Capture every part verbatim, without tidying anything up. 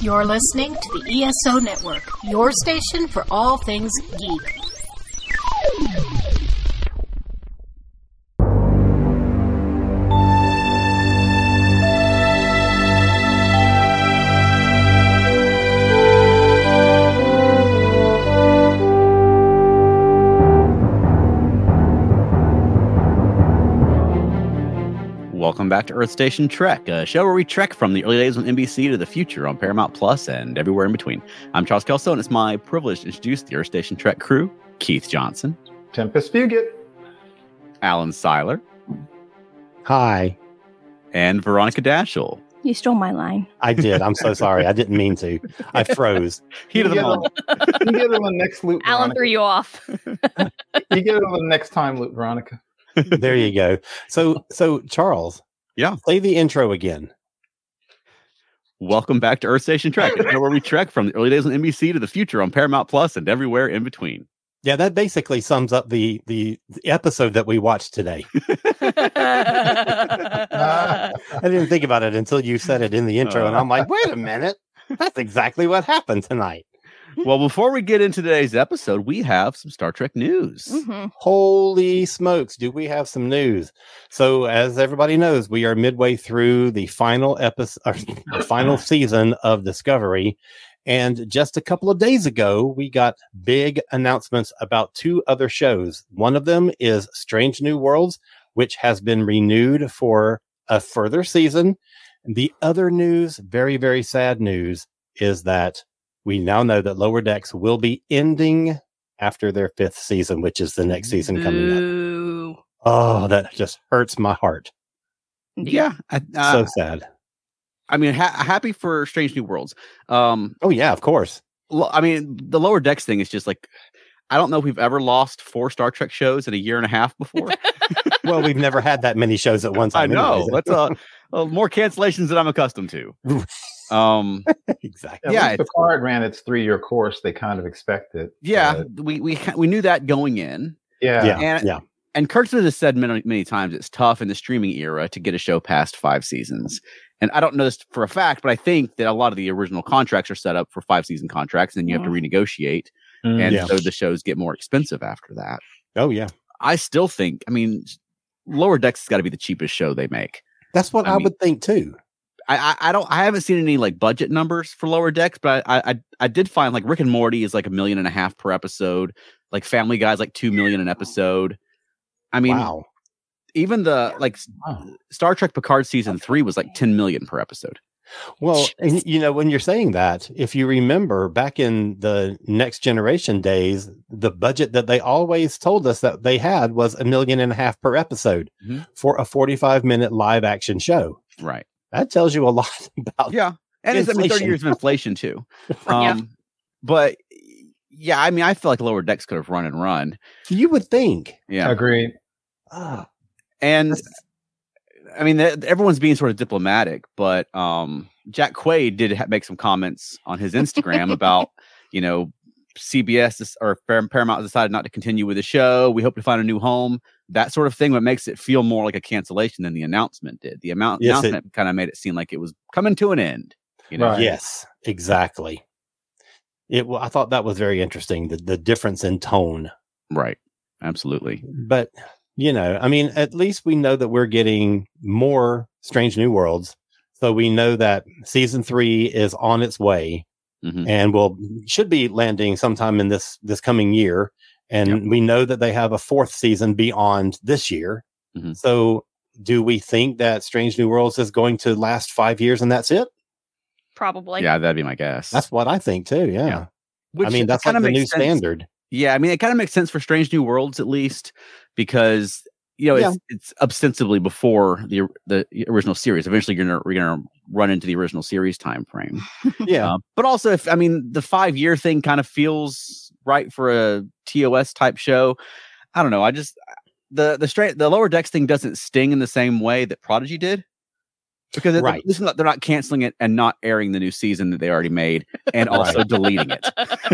You're listening to the E S O Network, your station for all things geek. Welcome back to Earth Station Trek, a show where we trek from the early days on N B C to the future on Paramount Plus and everywhere in between. I'm Charles Kelso, and it's my privilege to introduce the Earth Station Trek crew: Keith Johnson, Tempest Fugit, Alan Seiler, hi, and Veronica Dashel. You stole my line. I did. I'm so sorry. I didn't mean to. I froze. Heat of the moment. You get it on the next loop, Alan Veronica. threw you off. You get it on the next time loop, Veronica. There you go. So, so Charles, Yeah. play the intro again. Welcome back to Earth Station Trek, a show where we trek from the early days on N B C to the future on Paramount Plus and everywhere in between. Yeah, that basically sums up the the, the episode that we watched today. I didn't think about it until you said it in the intro, and I'm like, wait a minute, that's exactly what happened tonight. Well, before we get into today's episode, we have some Star Trek news. Mm-hmm. Holy smokes, do we have some news? So, as everybody knows, we are midway through the final episode, or the final season of Discovery. And just a couple of days ago, we got big announcements about two other shows. One of them is Strange New Worlds, which has been renewed for a further season. The other news, very, very sad news, is that we now know that Lower Decks will be ending after their fifth season, which is the next season coming Ooh. up. Oh, that just hurts my heart. Yeah. I, uh, So sad. I mean, ha- happy for Strange New Worlds. Um, Oh, yeah, of course. lo- I mean, the Lower Decks thing is just like, I don't know if we've ever lost four Star Trek shows in a year and a half before. Well, we've never had that many shows at one I time. know. anyways. That's uh, uh, more cancellations than I'm accustomed to. Um, Exactly. Yeah, Yeah, the card ran its three-year course. They kind of expected. yeah, Uh, we we ha- we knew that going in. yeah. Yeah, and- yeah. And Kurtzman has said many, many times it's tough in the streaming era to get a show past five seasons. And I don't know this for a fact, but I think that a lot of the original contracts are set up for five season contracts, and you have to renegotiate. Mm. And Yeah. so the shows get more expensive after that. Oh, yeah. I still think, I mean, Lower Decks has got to be the cheapest show they make. That's what I I, mean- would think, too. I, I I don't I haven't seen any like budget numbers for Lower Decks, but I, I I did find like Rick and Morty is like a million and a half per episode. Like Family Guy's like two million an episode. I mean, Wow. even the like Wow. Star Trek Picard season three was like ten million per episode. Well, and, you know, when you're saying that, if you remember back in the Next Generation days, the budget that they always told us that they had was a million and a half per episode Mhm. for a forty-five minute live action show. Right. That tells you a lot about. Yeah. And it's I mean thirty Inflation. years of inflation too. Yeah. Um but yeah, I mean I feel like Lower Decks could have run and run. You would think. Yeah. Agreed. Ah, And I mean, th- everyone's being sort of diplomatic, but um, Jack Quaid did ha- make some comments on his Instagram about, you know, C B S is- or Par- Paramount decided not to continue with the show. We hope to find a new home, that sort of thing. What makes it feel more like a cancellation than the announcement did. The amount Yes, it- announcement kind of made it seem like it was coming to an end. You know, Right. yes, exactly. It. wa- I thought that was very interesting. The the difference in tone. right? Absolutely. But, you know, I mean, at least we know that we're getting more Strange New Worlds. So we know that season three is on its way Mhm. and will should be landing sometime in this this coming year. And Yep. we know that they have a fourth season beyond this year. Mhm. So do we think that Strange New Worlds is going to last five years and that's it? Probably. yeah, that'd be my guess. That's what I think too. Yeah. Yeah. I Which mean, that's like kinda the new makes sense. standard. Yeah, I mean, it kind of makes sense for Strange New Worlds at least because you know Yeah. it's it's ostensibly before the the original series. Eventually, you're gonna we're gonna run into the original series time frame. Yeah. Uh, but also, if I mean, the five year thing kind of feels right for a T O S type show. I don't know. I just the the straight the Lower Decks thing doesn't sting in the same way that Prodigy did. Because it, Right. this is not, they're not canceling it and not airing the new season that they already made, and also Right. deleting it.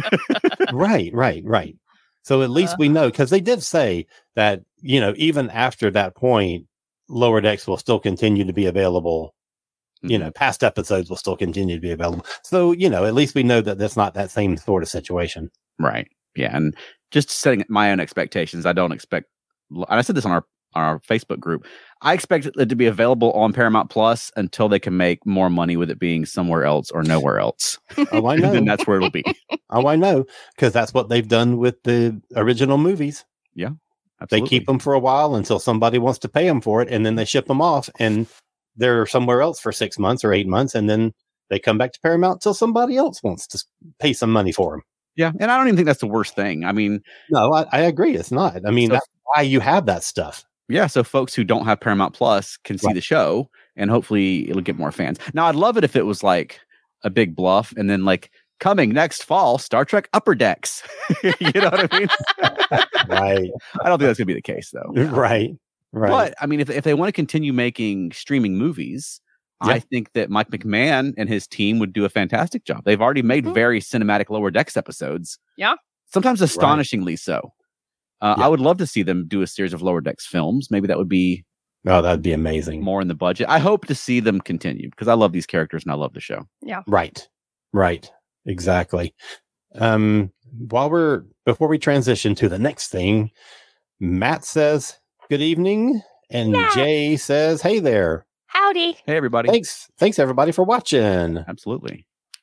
Right, right, right. So at least we know, because they did say that, you know, even after that point, Lower Decks will still continue to be available you know, past episodes will still continue to be available. So, you know, at least we know that that's not that same sort of situation. Right. Yeah. And just setting my own expectations, I don't expect, and I said this on our, on our Facebook group, I expect it to be available on Paramount Plus until they can make more money with it being somewhere else or nowhere else. Oh, I know. Then that's where it'll be. Oh, I know. Because that's what they've done with the original movies. Yeah. Absolutely. They keep them for a while until somebody wants to pay them for it, and then they ship them off, and they're somewhere else for six months or eight months, and then they come back to Paramount until somebody else wants to pay some money for them. Yeah, and I don't even think that's the worst thing. I mean, no, I, I agree. It's not. I mean, so, that's why you have that stuff. Yeah, so folks who don't have Paramount Plus can see right. the show, and hopefully it'll get more fans. Now, I'd love it if it was like a big bluff, and then like coming next fall, Star Trek Upper Decks. You know what I mean? Right. I don't think that's gonna be the case, though. Right. Right. But I mean, if if they want to continue making streaming movies, yeah. I think that Mike McMahon and his team would do a fantastic job. They've already made mm-hmm. very cinematic Lower Decks episodes. Yeah. Sometimes astonishingly right. so. Uh, yeah. I would love to see them do a series of Lower Decks films. Maybe that would be oh, that'd be amazing. More in the budget. I hope to see them continue because I love these characters and I love the show. Yeah. Right. Right. Exactly. Um, while we're before we transition to the next thing, Matt says good evening, and Matt. Jay says, "Hey there, howdy, hey everybody." Thanks, thanks everybody for watching. Absolutely.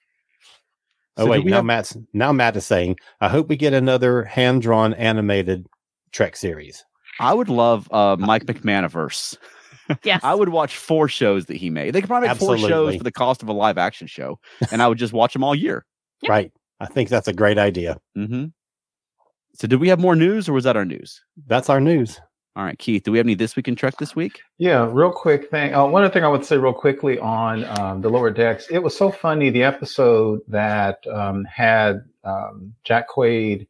Oh so wait, now have... Matt's now Matt is saying, "I hope we get another hand-drawn animated Trek series." I would love uh, Mike McMahoniverse. Yes, I would watch four shows that he made. They could probably make Absolutely. four shows for the cost of a live action show, and I would just watch them all year. Yep. Right. I think that's a great idea. Mm-hmm. So, did we have more news, or was that our news? That's our news. All right, Keith. Do we have any This Week in Trek this week? Yeah, real quick thing. Uh, one other thing I would say real quickly on um, the Lower Decks. It was so funny the episode that um, had um, Jack Quaid.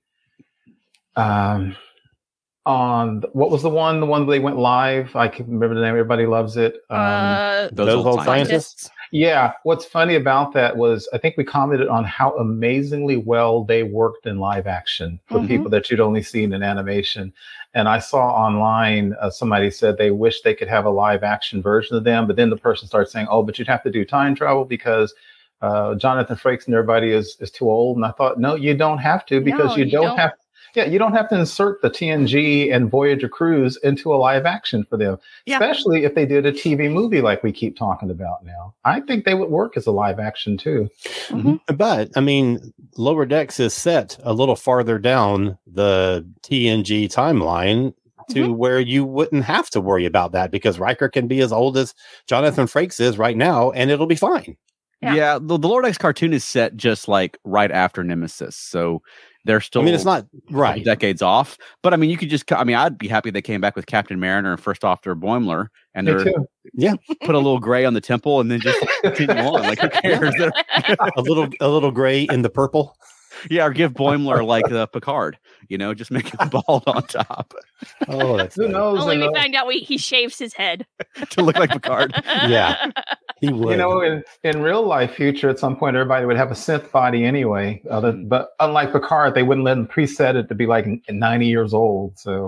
Um, on what was the one? The one they went live. I can remember the name. Everybody loves it. Um, uh, those, those old, old scientists. scientists. Yeah. What's funny about that was I think we commented on how amazingly well they worked in live action for mm-hmm. people that you'd only seen in animation. And I saw online uh, somebody said they wish they could have a live action version of them, but then the person started saying, "Oh, but you'd have to do time travel because uh, Jonathan Frakes and everybody is is too old." And I thought, no, you don't have to because no, you, you don't, don't have. Yeah, you don't have to insert the T N G and Voyager crews into a live action for them, yeah. especially if they did a T V movie like we keep talking about now. I think they would work as a live action too. Mm-hmm. But I mean, Lower Decks is set a little farther down the T N G timeline to mm-hmm. where you wouldn't have to worry about that because Riker can be as old as Jonathan Frakes is right now, and it'll be fine. Yeah, yeah the, the Lower Decks cartoon is set just like right after Nemesis, so they're still. I mean, it's not right decades off, but I mean, you could just. I mean, I'd be happy they came back with Captain Mariner and First Officer Boimler, and they're yeah, put a little gray on the temple, and then just continue on. Like who cares? a little, a little gray in the purple. Yeah, or give Boimler like uh, Picard. You know, just make him bald on top. Oh, that's who knows? Only we knows. find out we, he shaves his head to look like Picard. Yeah, he would. You know, in, in real life future, at some point, everybody would have a synth body anyway. Other, but unlike Picard, they wouldn't let him preset it to be like ninety years old. So,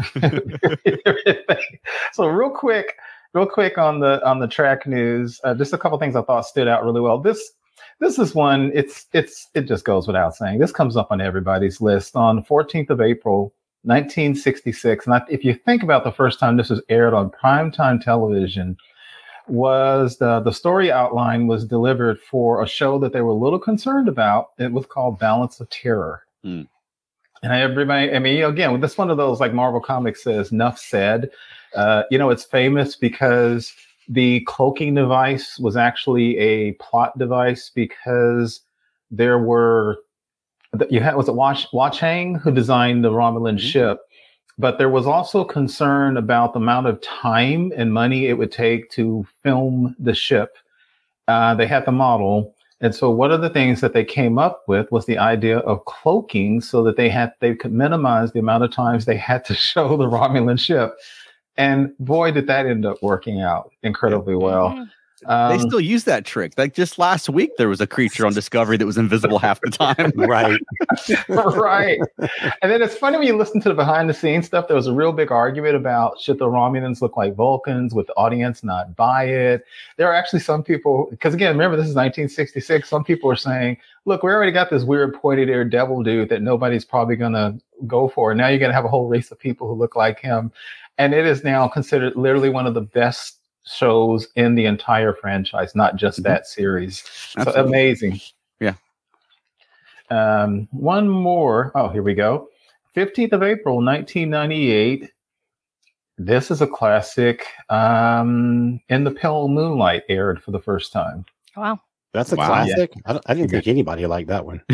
so real quick, real quick on the on the track news, uh, just a couple things I thought stood out really well. This. This is one, it's, it's, it just goes without saying. This comes up on everybody's list on the fourteenth of April, nineteen sixty-six. And I, if you think about the first time this was aired on primetime television, was the, the story outline was delivered for a show that they were a little concerned about. It was called Balance of Terror. Mm. And everybody, I mean, you know, again, this one of those, like Marvel Comics says, enough said. Uh, you know, it's famous because the cloaking device was actually a plot device because there were, you had, was it Watch, Watchang who designed the Romulan mm-hmm. ship, but there was also concern about the amount of time and money it would take to film the ship. Uh, they had the model. And so one of the things that they came up with was the idea of cloaking so that they had, they could minimize the amount of times they had to show the Romulan ship. And boy, did that end up working out incredibly well. Um, they still use that trick. Like just last week, there was a creature on Discovery that was invisible half the time. Right. right. And then it's funny when you listen to the behind the scenes stuff. There was a real big argument about should the Romulans look like Vulcans, with the audience not buy it. There are actually some people, because again, remember this is nineteen sixty-six. Some people are saying, look, we already got this weird pointed ear devil dude that nobody's probably going to go for. Now you're going to have a whole race of people who look like him. And it is now considered literally one of the best shows in the entire franchise, not just mm-hmm. that series. Absolutely. So amazing. Yeah. Um, one more. Oh, here we go. fifteenth of April, nineteen ninety-eight. This is a classic. Um, In the Pale Moonlight aired for the first time. Wow. That's a wow. classic. Yeah. I, don't, I didn't think anybody liked that one.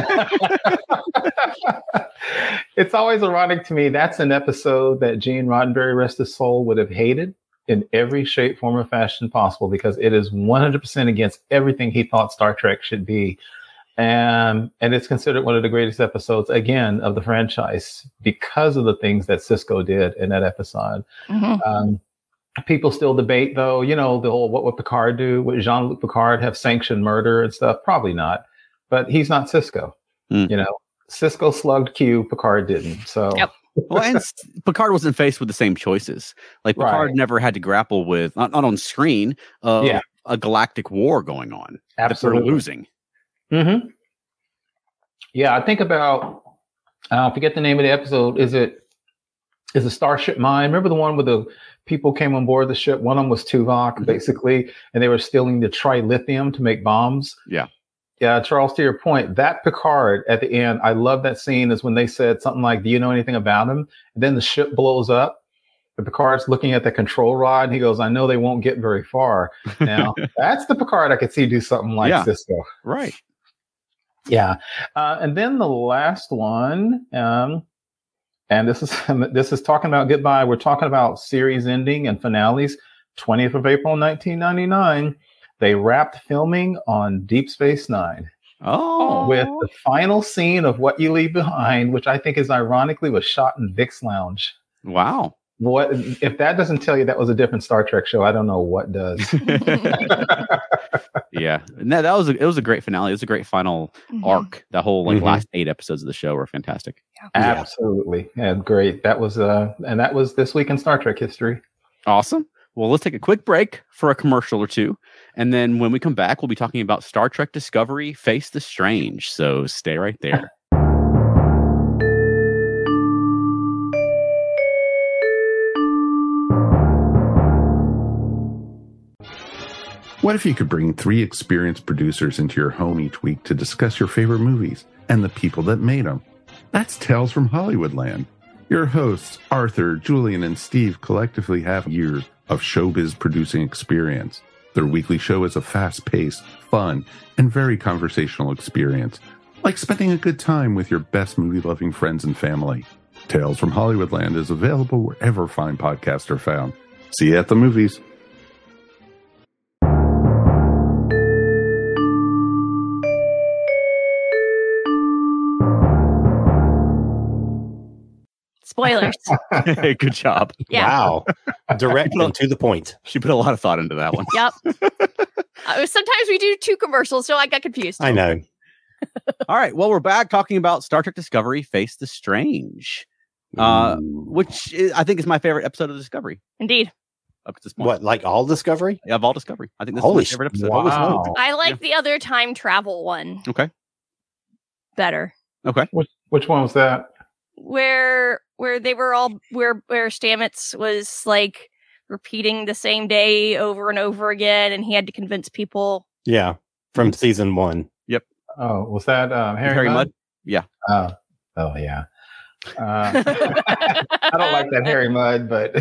It's always ironic to me. That's an episode that Gene Roddenberry, rest his soul, would have hated in every shape, form, or fashion possible, because it is one hundred percent against everything he thought Star Trek should be. And, and it's considered one of the greatest episodes, again, of the franchise because of the things that Sisko did in that episode. Mm-hmm. Um, people still debate, though, you know, the whole what would Picard do? Would Jean-Luc Picard have sanctioned murder and stuff? Probably not. But he's not Sisko. Mm. You know, Sisko slugged Q, Picard didn't. So. Yep. Well, and Picard wasn't faced with the same choices. Like Picard right. never had to grapple with, not, not on screen, uh, yeah. a galactic war going on. Absolutely. That they're losing. Mm-hmm. Yeah, I think about, uh, I forget the name of the episode. Is it, is it Starship Mine? Remember the one where the people came on board the ship? One of them was Tuvok, mm-hmm. basically, and they were stealing the trilithium to make bombs. Yeah. Yeah, Charles, to your point, that Picard at the end, I love that scene, is when they said something like, do you know anything about him? And then the ship blows up. And Picard's looking at the control rod, and he goes, I know they won't get very far. Now, that's the Picard I could see do something like yeah, Sisko. Right. Yeah. Uh, and then the last one, um, and this is this is talking about goodbye. We're talking about series ending and finales. twentieth of April, nineteen ninety-nine. They wrapped filming on Deep Space Nine. Oh. With the final scene of What You Leave Behind, which I think is ironically was shot in Vic's Lounge. Wow. What if that doesn't tell you that was a different Star Trek show? I don't know what does. Yeah. No, that was a, it was a great finale. It was a great final mm-hmm. arc. That whole like mm-hmm. last eight episodes of the show were fantastic. Yeah. Absolutely. Yeah, great. That was uh and that was this week in Star Trek history. Awesome. Well, let's take a quick break for a commercial or two. And then when we come back, we'll be talking about Star Trek Discovery, Face the Strange. So stay right there. What if you could bring three experienced producers into your home each week to discuss your favorite movies and the people that made them? That's Tales from Hollywoodland. Your hosts, Arthur, Julian, and Steve, collectively have years of showbiz producing experience. Their weekly show is a fast-paced, fun, and very conversational experience, like spending a good time with your best movie-loving friends and family. Tales from Hollywoodland is available wherever fine podcasts are found. See you at the movies. Spoilers. Good job. Yeah. Wow. Direct and to the point. She put a lot of thought into that one. Yep. Uh, sometimes we do two commercials, so I got confused. I know. All right. Well, we're back talking about Star Trek Discovery, Face the Strange, uh, which is, I think is my favorite episode of Discovery. Indeed. Up to this point. What, like all Discovery? Yeah, of all Discovery. I think this Holy is my favorite episode. Wow. I like yeah. the other time travel one. Okay. Better. Okay. Which, which one was that? Where where they were all where where Stamets was like repeating the same day over and over again, and he had to convince people. Yeah, from season one. Yep. Oh, was that um, Harry, Harry Mudd? Mudd? Yeah. Oh, oh yeah. Uh, I don't like that Harry Mudd, but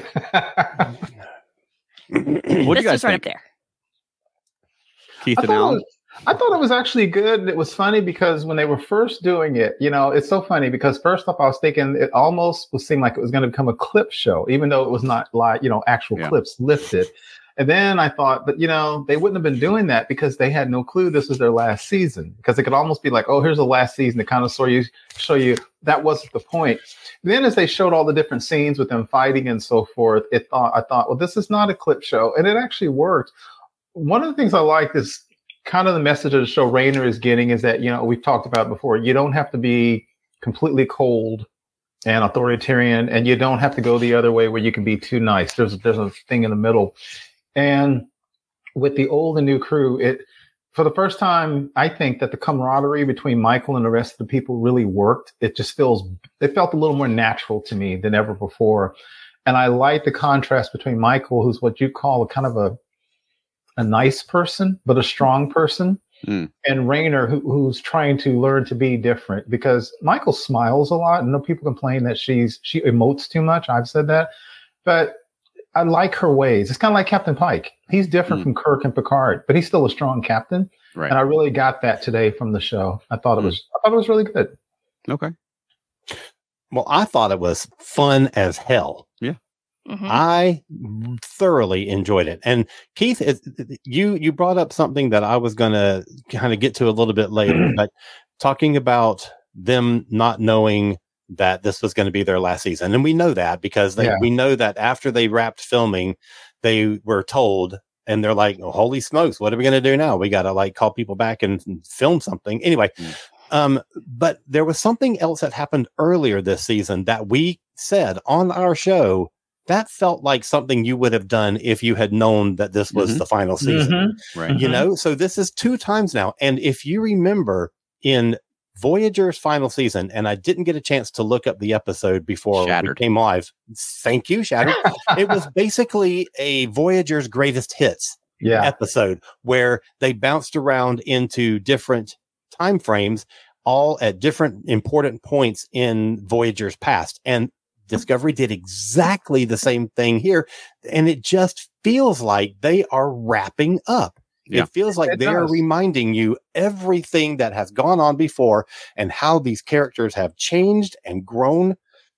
what do this you guys was right think? up there. Keith I and thought, it Alan. was, I thought it was actually good. It was funny because when they were first doing it, you know, it's so funny because first off, I was thinking it almost would seem like it was going to become a clip show, even though it was not like, you know, actual Yeah. clips lifted. And then I thought, but you know, they wouldn't have been doing that because they had no clue this was their last season. Because it could almost be like, oh, here's the last season to kind of show you, show you that wasn't the point. Then as they showed all the different scenes with them fighting and so forth, it thought I thought, well, this is not a clip show, and it actually worked. one of the things I like is kind of the message of the show Rayner is getting is that, you know, we've talked about before, you don't have to be completely cold and authoritarian, and you don't have to go the other way where you can be too nice. There's there's a thing in the middle. And with the old and new crew, it for the first time, I think that the camaraderie between Michael and the rest of the people really worked. It just feels it felt a little more natural to me than ever before. And I like the contrast between Michael, who's what you call a kind of a a nice person, but a strong person. Mm. And Rayner, who, who's trying to learn to be different, because Michael smiles a lot. And no people complain that she's she emotes too much. I've said that, but I like her ways. It's kind of like Captain Pike. He's different mm. from Kirk and Picard, but he's still a strong captain. Right. And I really got that today from the show. I thought it mm. was I thought it was really good. Okay. Well, I thought it was fun as hell. Yeah. Mm-hmm. I thoroughly enjoyed it. And Keith, it, you you brought up something that I was going to kind of get to a little bit later, but talking about them not knowing that this was going to be their last season. And we know that because they, yeah. we know that after they wrapped filming, they were told, and they're like, oh, holy smokes, what are we going to do now? We got to like call people back and film something. Anyway, mm. um, but there was something else that happened earlier this season that we said on our show that felt like something you would have done if you had known that this was mm-hmm. the final season. Mm-hmm. Right. You know, so this is two times now. And if you remember in Voyager's final season, and I didn't get a chance to look up the episode before Shattered. we came live. Thank you, Shattered. It was basically a Voyager's greatest hits yeah. episode where they bounced around into different time frames, all at different important points in Voyager's past. And Discovery did exactly the same thing here, and it just feels like they are wrapping up. Yeah. It feels like it they're does. reminding you everything that has gone on before and how these characters have changed and grown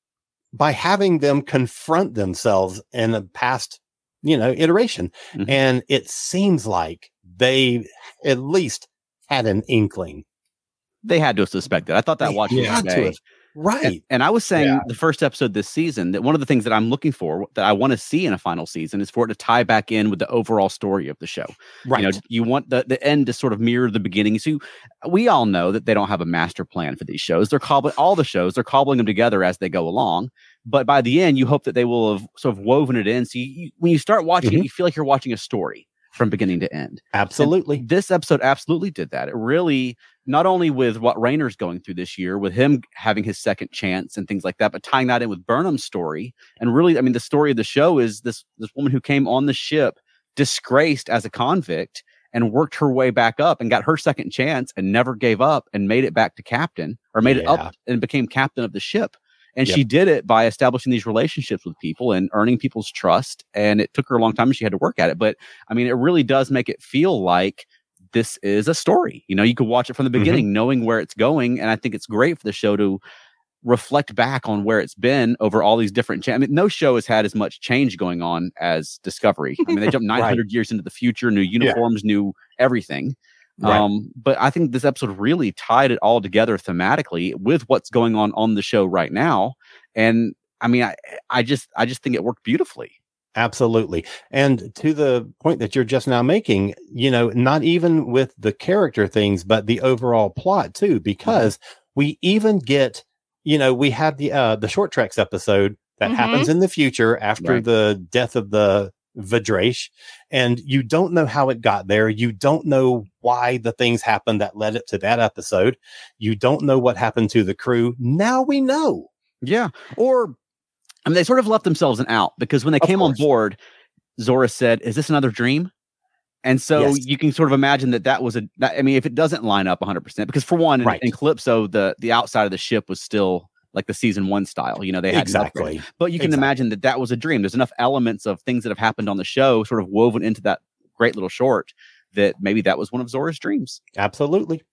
by having them confront themselves in a past, you know, iteration. Mm-hmm. And it seems like they at least had an inkling. They had to have suspected. I thought that they watching had today. To have. Right. And, and I was saying yeah. the first episode this season that one of the things that I'm looking for, that I want to see in a final season, is for it to tie back in with the overall story of the show. Right. You know, you want the, the end to sort of mirror the beginning. So we all know that they don't have a master plan for these shows. They're cobbling all the shows. They're cobbling them together as they go along. But by the end, you hope that they will have sort of woven it in. So you, you, when you start watching mm-hmm. it, you feel like you're watching a story from beginning to end. Absolutely. And this episode absolutely did that. It really, not only with what Rayner's going through this year, with him having his second chance and things like that, but tying that in with Burnham's story. And really, I mean, the story of the show is this, this woman who came on the ship disgraced as a convict and worked her way back up and got her second chance and never gave up and made it back to captain, or made yeah. it up and became captain of the ship. And yep. she did it by establishing these relationships with people and earning people's trust. And it took her a long time and she had to work at it. But I mean, it really does make it feel like this is a story. You know, you could watch it from the beginning, mm-hmm. knowing where it's going. And I think it's great for the show to reflect back on where it's been over all these different cha- I mean, no show has had as much change going on as Discovery. I mean, they jumped nine hundred right. years into the future, new uniforms, yeah. new everything. Right. Um, but I think this episode really tied it all together thematically with what's going on on the show right now. And I mean, I, I just, I just think it worked beautifully. Absolutely. And to the point that you're just now making, you know, not even with the character things, but the overall plot too, because mm-hmm. we even get, you know, we had the, uh, the Short Treks episode that mm-hmm. happens in the future after right. the death of the Vidrash, and you don't know how it got there. You don't know why the things happened that led it to that episode. You don't know what happened to the crew. Now we know. Yeah. Or, I mean, they sort of left themselves an out, because when they of came course. on board, Zora said, "Is this another dream?" And so yes. you can sort of imagine that that was a, that, I mean, if it doesn't line up one hundred percent, because for one, right. in, in Calypso, the, the outside of the ship was still like the season one style, you know, they had exactly, but you can exactly. imagine that that was a dream. There's enough elements of things that have happened on the show sort of woven into that great little short that maybe that was one of Zora's dreams. Absolutely.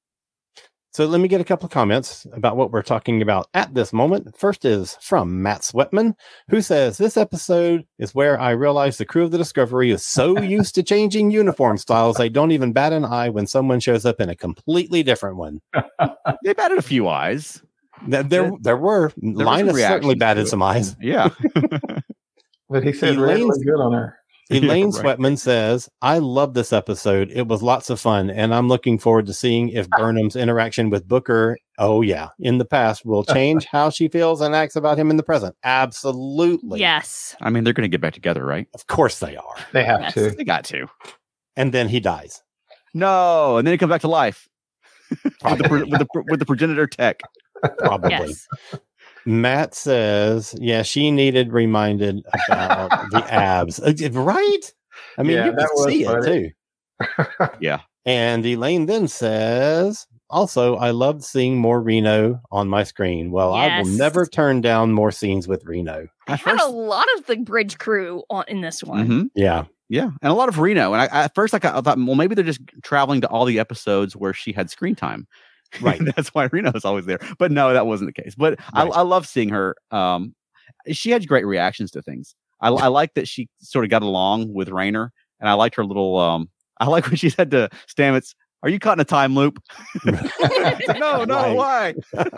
So let me get a couple of comments about what we're talking about at this moment. First is from Matt Sweatman, who says, "This episode is where I realized the crew of the Discovery is so used to changing uniform styles, they don't even bat an eye when someone shows up in a completely different one." They batted a few eyes. There, there, there were. There Linus certainly batted some eyes. Yeah. But he said Elaine looked good on her. Elaine right. Sweatman says, I love this episode. It was lots of fun, and I'm looking forward to seeing if Burnham's interaction with Booker, oh yeah, in the past will change how she feels and acts about him in the present. Absolutely. Yes. I mean, they're going to get back together, right? Of course they are. They have Yes. to. They got to. And then he dies. No, and then he comes back to life with, the, pro- with, the, pro- with the progenitor tech. Probably. Yes. Matt says, yeah, she needed reminded about the abs. Uh, Right? I mean, Yeah, you that can was see funny. it too. Yeah. And Elaine then says, also, I loved seeing more Reno on my screen. Well, I will Yes. never turn down more scenes with Reno. I At had first- a lot of the bridge crew on in this one. Mhm. Yeah. Yeah, and a lot of Reno. And I, at first, I, I thought, well, maybe they're just traveling to all the episodes where she had screen time. Right. That's why Reno's always there. But no, that wasn't the case. But I, Right. I love seeing her. Um, she had great reactions to things. I, I like that she sort of got along with Raynor, and I liked her little. Um, I like when she said to Stamets, "Are you caught in a time loop?" no, no, Right.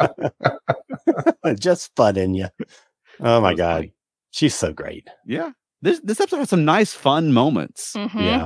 why? Just fun in you. Oh my was God. funny. She's so great. Yeah, this this episode has some nice, fun moments. Mhm. Yeah.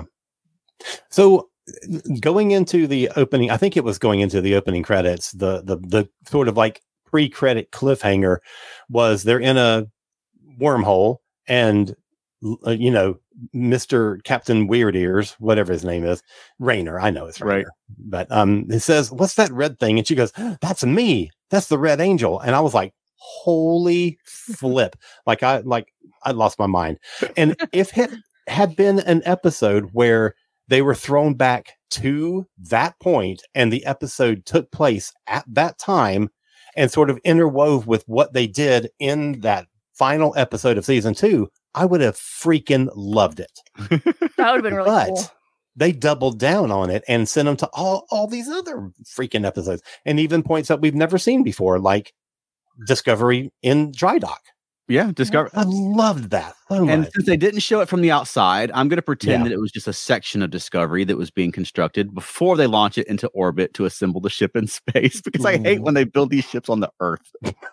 So going into the opening, I think it was going into the opening credits, the the the sort of like pre-credit cliffhanger was they're in a wormhole and uh, you know, Mister Captain Weird Ears, whatever his name is, Raynor, I know it's Raynor. Right. But um it says, "What's that red thing?" And she goes, "That's me. That's the Red Angel." And I was like, holy flip. Like I like I lost my mind. And if it had been an episode where they were thrown back to that point and the episode took place at that time and sort of interwove with what they did in that final episode of season two, I would have freaking loved it. That would have been really But cool. they doubled down on it and sent them to all, all these other freaking episodes and even points that we've never seen before, like Discovery in Dry Dock. Yeah, discover. I loved that so And much. since they didn't show it from the outside, I'm going to pretend Yeah. that it was just a section of Discovery that was being constructed before they launch it into orbit to assemble the ship in space. Because I hate when they build these ships on the Earth.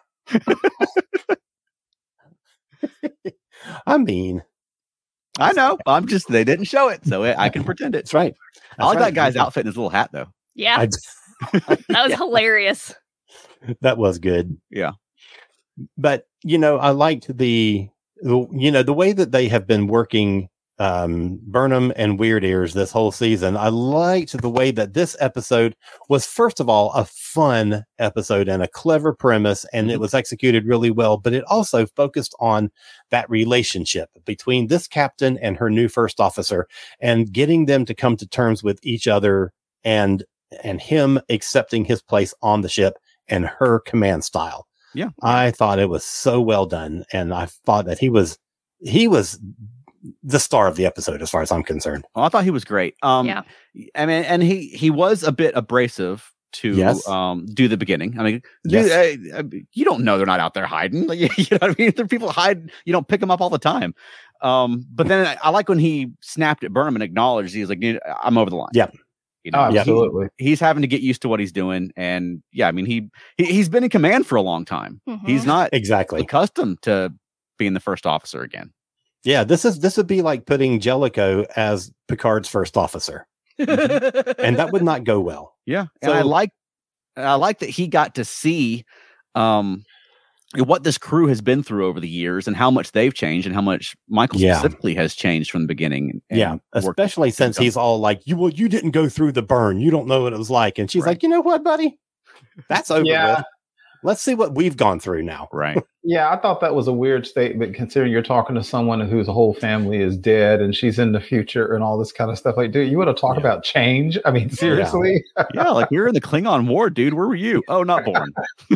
I mean, I know. I'm just they didn't show it, so I I can pretend it. that's right. I like That's that guy's right. outfit and his little hat, though. Yeah, I- that was hilarious. that was good. Yeah. But, you know, I liked the, the you know, the way that they have been working um, Burnham and Weird Ears this whole season. I liked the way that this episode was, first of all, a fun episode and a clever premise, and Mm-hmm. it was executed really well, but it also focused on that relationship between this captain and her new first officer and getting them to come to terms with each other and and him accepting his place on the ship and her command style. Yeah. I thought it was so well done. And I thought that he was, he was the star of the episode as far as I'm concerned. Well, I thought he was great. Um, Yeah. I mean, and he he was a bit abrasive to Yes. um do the beginning. I mean, Yes. dude, uh, uh, you don't know they're not out there hiding. Like, you know what I mean? There are people hide. You don't pick them up all the time. Um, but then I, I like when he snapped at Burnham and acknowledged he was like, "Dude, I'm over the line." Yeah. You Oh, know, he- absolutely. he's having to get used to what he's doing, and yeah, I mean, he, he he's been in command for a long time. Mhm. He's not Exactly. accustomed to being the first officer again. Yeah. This is, this would be like putting Jellicoe as Picard's first officer, and that would not go well. Yeah, and I So- like I like that he got to see um what this crew has been through over the years and how much they've changed and how much Michael Yeah. specifically has changed from the beginning. and Yeah. worked- Especially since he's all like, you, well, you didn't go through the burn. You don't know what it was like. And she's Right. like, you know what, buddy? That's over Yeah. with. Let's see what we've gone through now. right. Yeah, I thought that was a weird statement considering you're talking to someone whose whole family is dead and she's in the future and all this kind of stuff. Like, dude, you want to talk Yeah. about change? I mean, seriously? Yeah, like we were in the Klingon War, dude. Where were you? Oh, not born.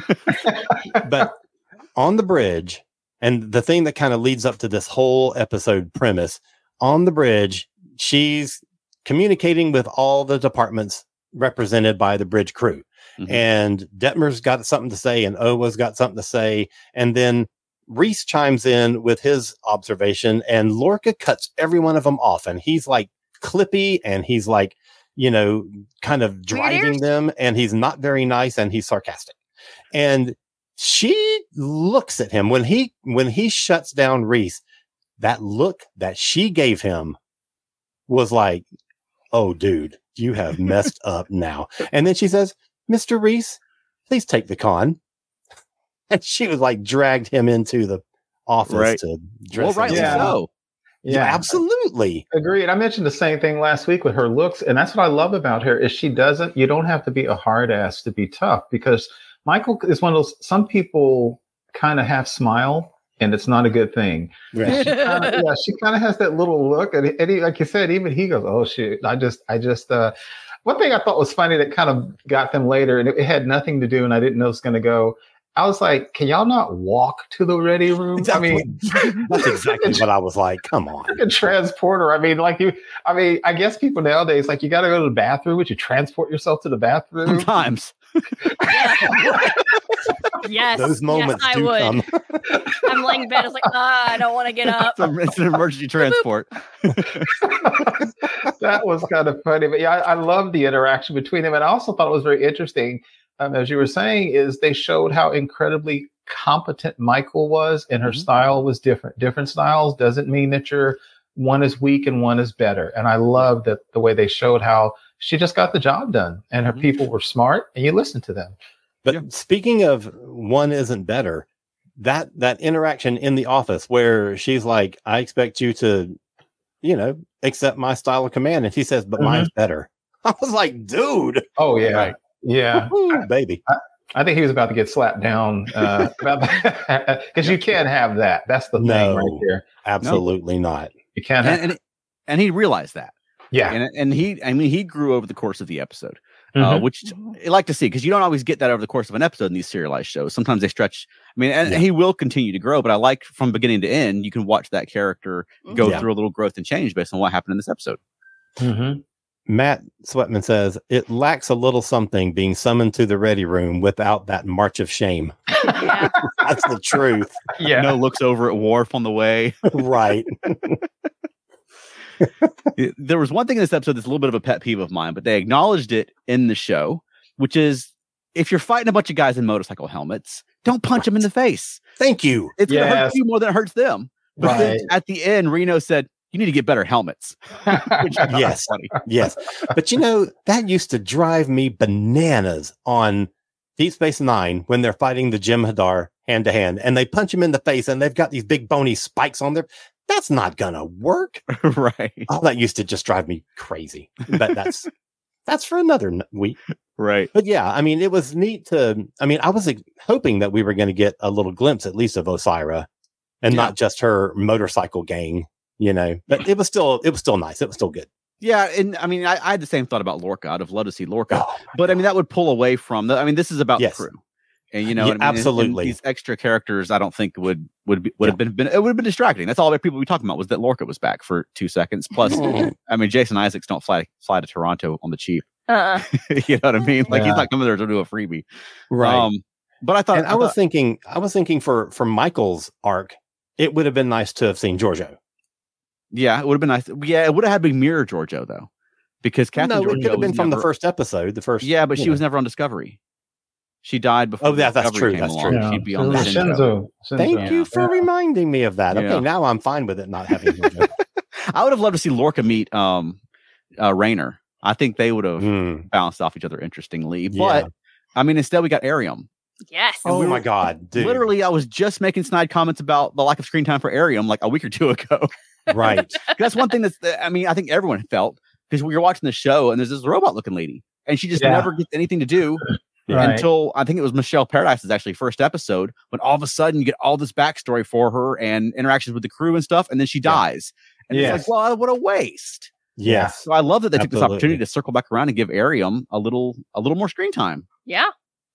But on the bridge, and the thing that kind of leads up to this whole episode premise, on the bridge, she's communicating with all the departments represented by the bridge crew. Mhm. And Detmer's got something to say, and Owa's got something to say. And then Reese chimes in with his observation, and Lorca cuts every one of them off. And he's like clippy, and he's like, you know, kind of driving ears. them, and he's not very nice, and he's sarcastic. And she looks at him when he when he shuts down Reese. that look that she gave him was like, oh, dude, you have messed up now. And then she says, Mister Reese, please take the con. And she was like, dragged him into the office Right. to Well, dress rightly him. Yeah. so. Yeah, absolutely. Agreed. I mentioned the same thing last week with her looks, and that's what I love about her is she doesn't. You don't have to be a hard ass to be tough, because Michael is one of those. Some people kind of half smile, and it's not a good thing. Yeah. She kinda, yeah, she kind of has that little look, and, and he, like you said, even he goes, "Oh shit!" I just, I just. Uh, one thing I thought was funny that kind of got them later, and it, it had nothing to do, and I didn't know it was going to go. I was like, "Can y'all not walk to the ready room?" Exactly. I mean, That's exactly what I was like. Come on. freaking transporter. I mean, like you, I mean, I guess people nowadays, like you got to go to the bathroom. Would you transport yourself to the bathroom? Sometimes. Yes. Those moments yes, I do would. come. I'm laying in bed. I was like, ah, I don't want to get up. It's, a- it's an emergency transport. That was kind of funny. But yeah, I, I love the interaction between them. And I also thought it was very interesting, um, as you were saying, is they showed how incredibly competent Michael was, and her Mhm. style was different. Different styles doesn't mean that you're one is weak and one is better. And I love that the way they showed how she just got the job done, and her Mhm. people were smart, and you listened to them. But Yeah. speaking of one isn't better, that that interaction in the office where she's like, I expect you to, you know, accept my style of command. And he says, but Mhm. mine's better. I was like, dude, Oh yeah, Right. yeah. woo, baby. I think he was about to get slapped down uh, about that, because you can't have that. That's the thing No. right there. Absolutely not. You can't have. And, and, and he realized that. Yeah. And, and he, I mean, he grew over the course of the episode. Uh, Mhm. which I like to see, because you don't always get that over the course of an episode in these serialized shows. Sometimes they stretch. I mean, and, Yeah. and he will continue to grow, but I like from beginning to end, you can watch that character go Yeah. through a little growth and change based on what happened in this episode. Mhm. Matt Sweatman says it lacks a little something being summoned to the ready room without that march of shame. Yeah. That's the truth. Yeah. No looks over at Worf on the way. Right. There was one thing in this episode that's a little bit of a pet peeve of mine, but they acknowledged it in the show, which is if you're fighting a bunch of guys in motorcycle helmets, don't punch them in the face. Thank you. It's going to hurt Yes. you more than it hurts them. But then Right. at the end, Reno said, you need to get better helmets. Which I thought was Yes. funny. Yes. But you know, that used to drive me bananas on Deep Space Nine when they're fighting the Jem'Hadar hand to hand and they punch him in the face and they've got these big bony spikes on there. That's not going to work. Right. Oh, that used to just drive me crazy. But that's that's for another n- week. Right. But yeah, I mean, it was neat to. I mean, I was like, hoping that we were going to get a little glimpse, at least, of Osira, and Yeah. not just her motorcycle gang. You know, but it was still it was still nice. It was still good. Yeah. And I mean, I, I had the same thought about Lorca. I'd have loved to see Lorca. Oh, But I mean, that would pull away from the. I mean, this is about Yes. the crew. And you know, Yeah, what I mean? And- and absolutely. these extra characters, I don't think would would be, would have been, been it would have been distracting. That's all the people we talking about was that Lorca was back for two seconds. Plus, I mean, Jason Isaacs don't fly fly to Toronto on the cheap. Uh-uh. You know what I mean? Like Yeah. he's not coming there to do a freebie. right. Um, but I thought, and I was thought- thinking, I was thinking for for Michael's arc, it would have been nice to have seen Giorgio. yeah, it would have been nice. Yeah, it would have had to be mirror Giorgio though, because Captain no, Giorgio it could have been was from the never- first episode. The first, Yeah, but you she was know. never on Discovery. She died before. Oh, yeah, that's Discovery true, came that's along. true. Yeah. She'd be It on the was Shinzo. Shinzo. Shinzo. Thank Yeah. you for Yeah. reminding me of that. Yeah. Okay, now I'm fine with it not having Giorgio. I would have loved to see Lorca meet um, uh, Rayner. I think they would have Mm, bounced off each other interestingly. Yeah. But I mean, instead we got Arium. Yes. Oh we my were- God, dude! Literally, I was just making snide comments about the lack of screen time for Arium like a week or two ago. Right? That's one thing that's, I mean, I think everyone felt because we were watching the show and there's this robot looking lady and she just Yeah. never gets anything to do Right. until I think it was Michelle Paradise's actually first episode when all of a sudden you get all this backstory for her and interactions with the crew and stuff. And then she Yeah. dies. And Yes. it's like, well, what a waste. Yes. So I love that they took this Absolutely. opportunity to circle back around and give Arium a little, a little more screen time. Yeah.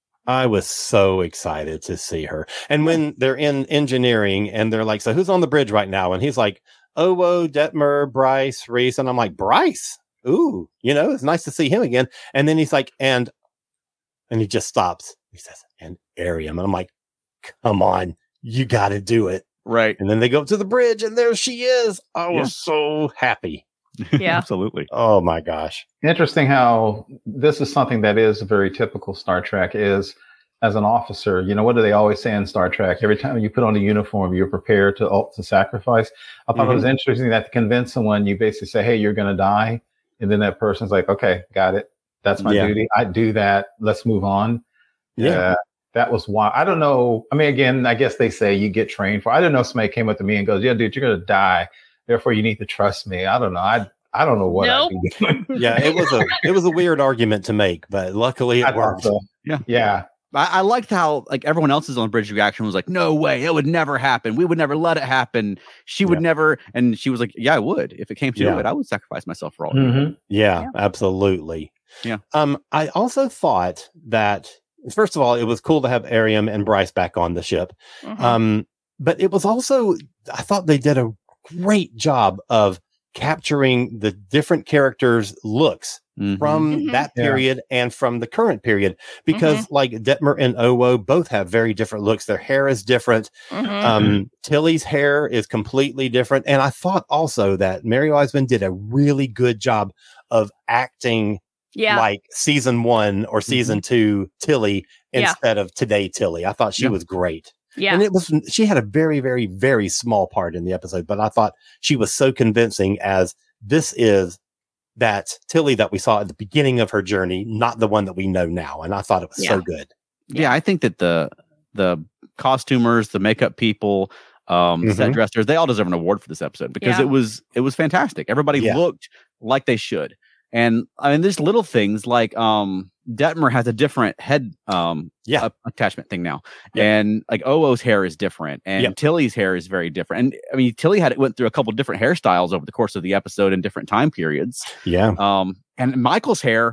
I was so excited to see her. And when they're in engineering and they're like, so who's on the bridge right now? And he's like, Owo, Detmer, Bryce, Reese. And I'm like, Bryce? Ooh, you know, it's nice to see him again. And then he's like, and, and he just stops. He says, and Arium. And I'm like, come on, you got to do it. Right. And then they go up to the bridge and there she is. I was Yeah. so happy. Yeah. Absolutely. Oh my gosh. Interesting how this is something that is very typical Star Trek is as an officer. You know, what do they always say in Star Trek? Every time you put on a uniform, you're prepared to to sacrifice. I thought Mhm. it was interesting that to convince someone, you basically say, "Hey, you're going to die," and then that person's like, "Okay, got it. That's my Yeah. duty. I do that. Let's move on." Yeah. Uh, that was why. I don't know. I mean, again, I guess they say you get trained for. I didn't know somebody came up to me and goes, "Yeah, dude, you're going to die. Therefore, you need to trust me." I don't know. I I don't know what Nope. I'd be doing. Yeah, it was a it was a weird argument to make, but luckily I it thought worked. so. Yeah. Yeah. I, I liked how like everyone else's on bridge reaction was like, no way, it would never happen. We would never let it happen. She would Yeah. never. And she was like, yeah, I would. If it came to Yeah. it, I would sacrifice myself for all of you. Mhm. Yeah, Yeah. absolutely. Yeah. Um, I also thought that first of all, it was cool to have Ariam and Bryce back on the ship. Mhm. Um, but it was also I thought they did a great job of capturing the different characters' looks Mhm. from Mhm. that Yeah. period and from the current period because like Detmer and Owo both have very different looks. Their hair is different. Mhm. Um, Tilly's hair is completely different. And I thought also that Mary Wiseman did a really good job of acting yeah. like season one or season two Tilly Yeah. instead of today Tilly. I thought she Yeah. was great. yeah. And it was, she had a very, very, very small part in the episode, but I thought she was so convincing as this is that Tilly that we saw at the beginning of her journey, not the one that we know now. And I thought it was so Yeah. good. Yeah, I think that the the costumers, the makeup people, um, set Mhm. dressers, they all deserve an award for this episode because Yeah. it was it was fantastic. Everybody Yeah. looked like they should. And I mean, there's little things like um, Detmer has a different head um, Yeah. a- attachment thing now, Yeah. and like Owo's hair is different, and Yep. Tilly's hair is very different. And I mean, Tilly had went through a couple different hairstyles over the course of the episode in different time periods. Yeah. Um, and Michael's hair,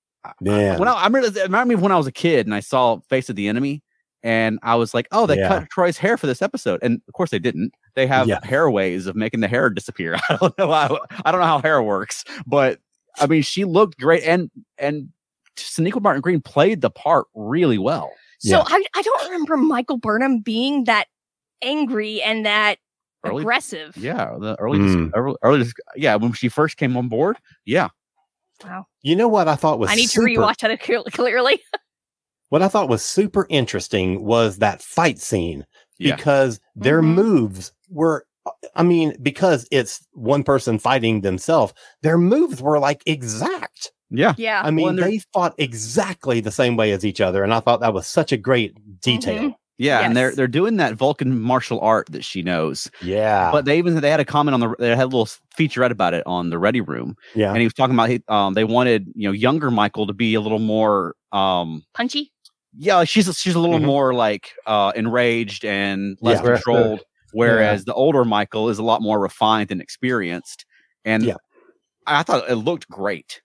Man. when I, I remember, it reminded me of when I was a kid and I saw Face of the Enemy, and I was like, "Oh, they Yeah. cut Troy's hair for this episode," and of course they didn't. They have Yeah. hair ways of making the hair disappear. I don't know how I don't know how hair works, but I mean, she looked great, and and Sonequa Martin Green played the part really well. So Yeah. I, I don't remember Michael Burnham being that angry and that Early- aggressive. Yeah, the early, Mm. early, early, dis- yeah, when she first came on board, yeah, Wow. You know what I thought was I need super, to rewatch that clear- clearly. what I thought was super interesting was that fight scene yeah, because their Mhm. moves were, I mean, because it's one person fighting themselves, their moves were like exact. yeah. Yeah. I mean, Well, and they're- they fought exactly the same way as each other. And I thought that was such a great detail. Mhm. Yeah, and they're Yes. they're doing that Vulcan martial art that she knows. Yeah. But they even they had a comment on the they had a little featurette about it on the Ready Room, yeah. and he was talking about he, um they wanted you know younger Michael to be a little more um Punchy. yeah like she's she's a little Mhm. more like uh enraged and less Yeah. controlled, whereas the older Michael is a lot more refined and experienced. And Yeah. I thought it looked great.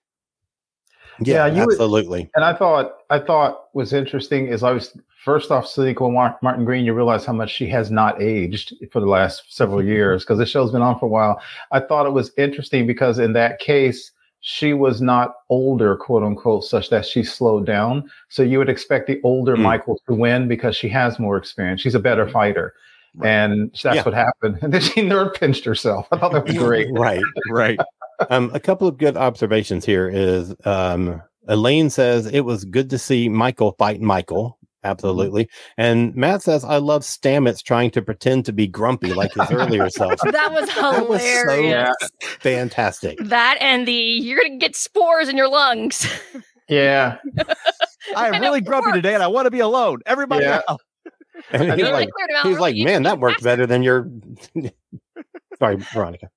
yeah, Yeah, you would- absolutely. And I thought I thought was interesting is I was first off Sonequa Mar- Martin Green. You realize how much she has not aged for the last several years because the show's been on for a while. I thought it was interesting because in that case she was not older, quote unquote, such that she slowed down. So you would expect the older Mm. Michael to win because she has more experience. She's a better fighter. Right. And that's Yeah. what happened. And then she nerve pinched herself. I thought that was great. Right. Right. Um, a couple of good observations here is um, Elaine says it was good to see Michael fight Michael. Absolutely. And Matt says, I love Stamets trying to pretend to be grumpy like his earlier self. That was That was so hilarious. fantastic. That and the you're gonna get spores in your lungs. Yeah. I'm And really it grumpy works. today, and I want to be alone. Everybody Yeah. out. And he's Really like, cleared him out he's like, early. man, that worked better than your. Sorry, Veronica.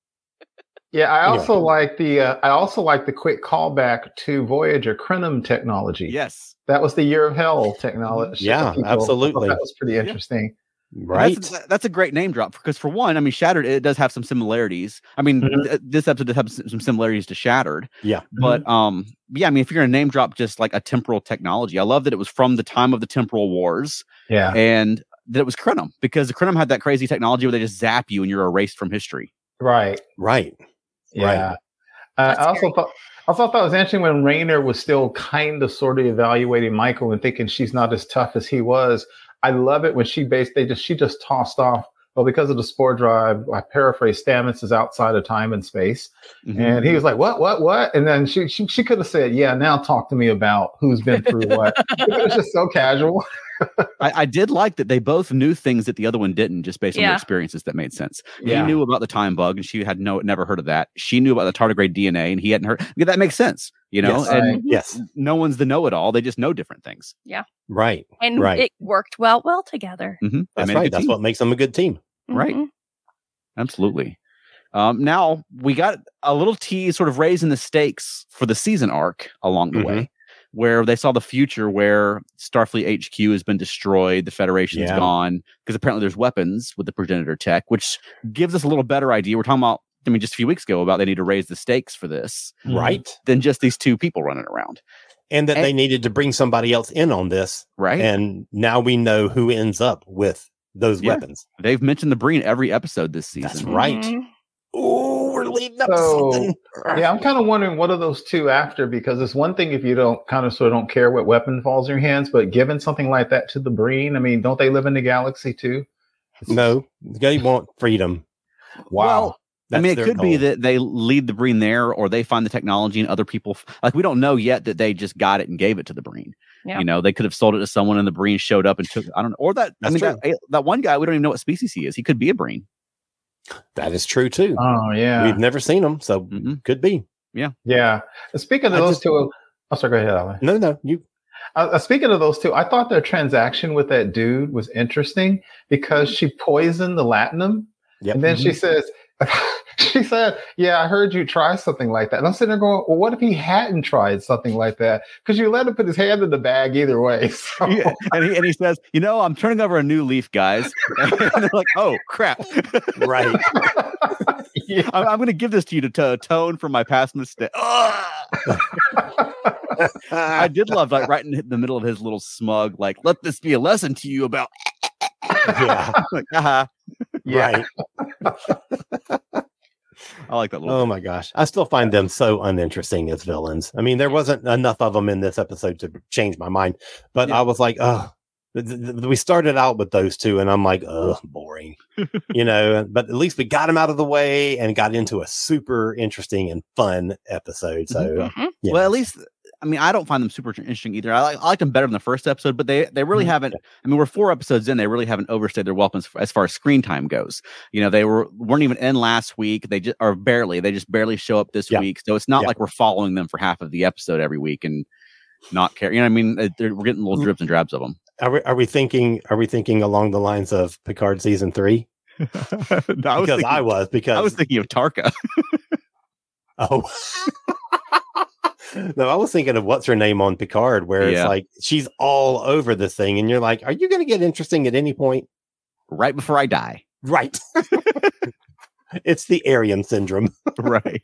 Yeah, I Anyway. also like the uh, I also like the quick callback to Voyager Krenim technology. Yes. That was the Year of Hell technology. Yeah, People- I absolutely. thought that was pretty interesting. Right. That's, that's a great name drop because for one, I mean, Shattered, it does have some similarities. I mean, Mhm. th- this episode does have s- some similarities to Shattered, Yeah. but um, yeah, I mean, if you're gonna name drop just like a temporal technology, I love that it was from the time of the temporal wars Yeah. and that it was Krenim because the Krenim had that crazy technology where they just zap you and you're erased from history. Right. Right. Yeah. Right. Uh, That's I also scary. thought I also thought it was interesting when Rayner was still kind of sort of evaluating Michael and thinking she's not as tough as he was. I love it when she based they just she just tossed off well, because of the spore drive, I paraphrase, Stamets is outside of time and space. Mhm. And he was like, what, what, what? And then she she, she could have said, yeah, now talk to me about who's been through what. It was just so casual. I, I did like that they both knew things that the other one didn't, just based on their Yeah. experiences that made sense. Yeah. He knew about the time bug, and she had no never heard of that. She knew about the tardigrade D N A, and he hadn't heard. Yeah, that makes sense, you know. Yes. And Right. Yes. no one's the know-it-all; they just know different things. Right. And Right. it worked well well together. Mm-hmm. That's right. That's what makes them a good team. Right. Mhm. Absolutely. Um, now we got a little tease, sort of raising the stakes for the season arc along the Mhm. way, where they saw the future where Starfleet H Q has been destroyed, the Federation's Yeah. gone, because apparently there's weapons with the progenitor tech, which gives us a little better idea. We're talking about, I mean, just a few weeks ago about they need to raise the stakes for this Right. than just these two people running around, And that And- they needed to bring somebody else in on this. right? And now we know who ends up with those Yeah. weapons. They've mentioned the Breen every episode this season. That's right. Mhm. Oh, we're leading up So, to something. Yeah, I'm kind of wondering what are those two after, because it's one thing if you don't kind of sort of don't care what weapon falls in your hands, but given something like that to the Breen, I mean, don't they live in the galaxy too? No, they want freedom. Well, I That's mean, it their could be goal. that they lead the Breen there, or they find the technology and other people. f- Like, we don't know yet that they just got it and gave it to the Breen. Yeah. You know, they could have sold it to someone, and the Breen showed up and took. I don't know, or that. That's I mean, that, that one guy, we don't even know what species he is. He could be a Breen. That is true too. Oh yeah, We've never seen them, so Mhm. could be. yeah. And speaking of I those just- two, oh sorry, go ahead, Alan. No, no, you. Uh, speaking of those two, I thought their transaction with that dude was interesting because she poisoned the Latinum, Yep. and then she says, she said, "Yeah, I heard you try something like that." And I'm sitting there going, "Well, what if he hadn't tried something like that? Because you let him put his hand in the bag either way." So, Yeah, and he and he says, "You know, I'm turning over a new leaf, guys." And they're like, "Oh crap! Right. yeah. I'm, I'm going to give this to you to, to atone for my past mistake." I did love, like, right in the middle of his little smug, like, "Let this be a lesson to you about." Yeah. Like, haha. Yeah. Right. I like that little. Oh my gosh. I still find them so uninteresting as villains. I mean, there wasn't enough of them in this episode to change my mind, but Yeah. I was like, oh, th- th- th- we started out with those two, and I'm like, oh, boring, you know, but at least we got them out of the way and got into a super interesting and fun episode. So, Mhm. yeah. Well, at least, I mean, I don't find them super interesting either. I like, I like them better than the first episode, but they they really Mhm. haven't. I mean, we're four episodes in; they really haven't overstayed their welcome as far, as far as screen time goes. You know, they were weren't even in last week. They just or barely. They just barely show up this Yeah. week. So it's not Yeah. like we're following them for half of the episode every week and not care. You know what I mean? Uh, They're, we're getting little dribs and drabs of them. Are we, are we thinking, are we thinking along the lines of Picard season three? No, I was Because thinking, I was, because I was thinking of Tarka. Oh. No, I was thinking of what's her name on Picard, where Yeah. it's like she's all over this thing, and you're like, are you going to get interesting at any point? Right before I die. Right. It's the Aryan syndrome. Right.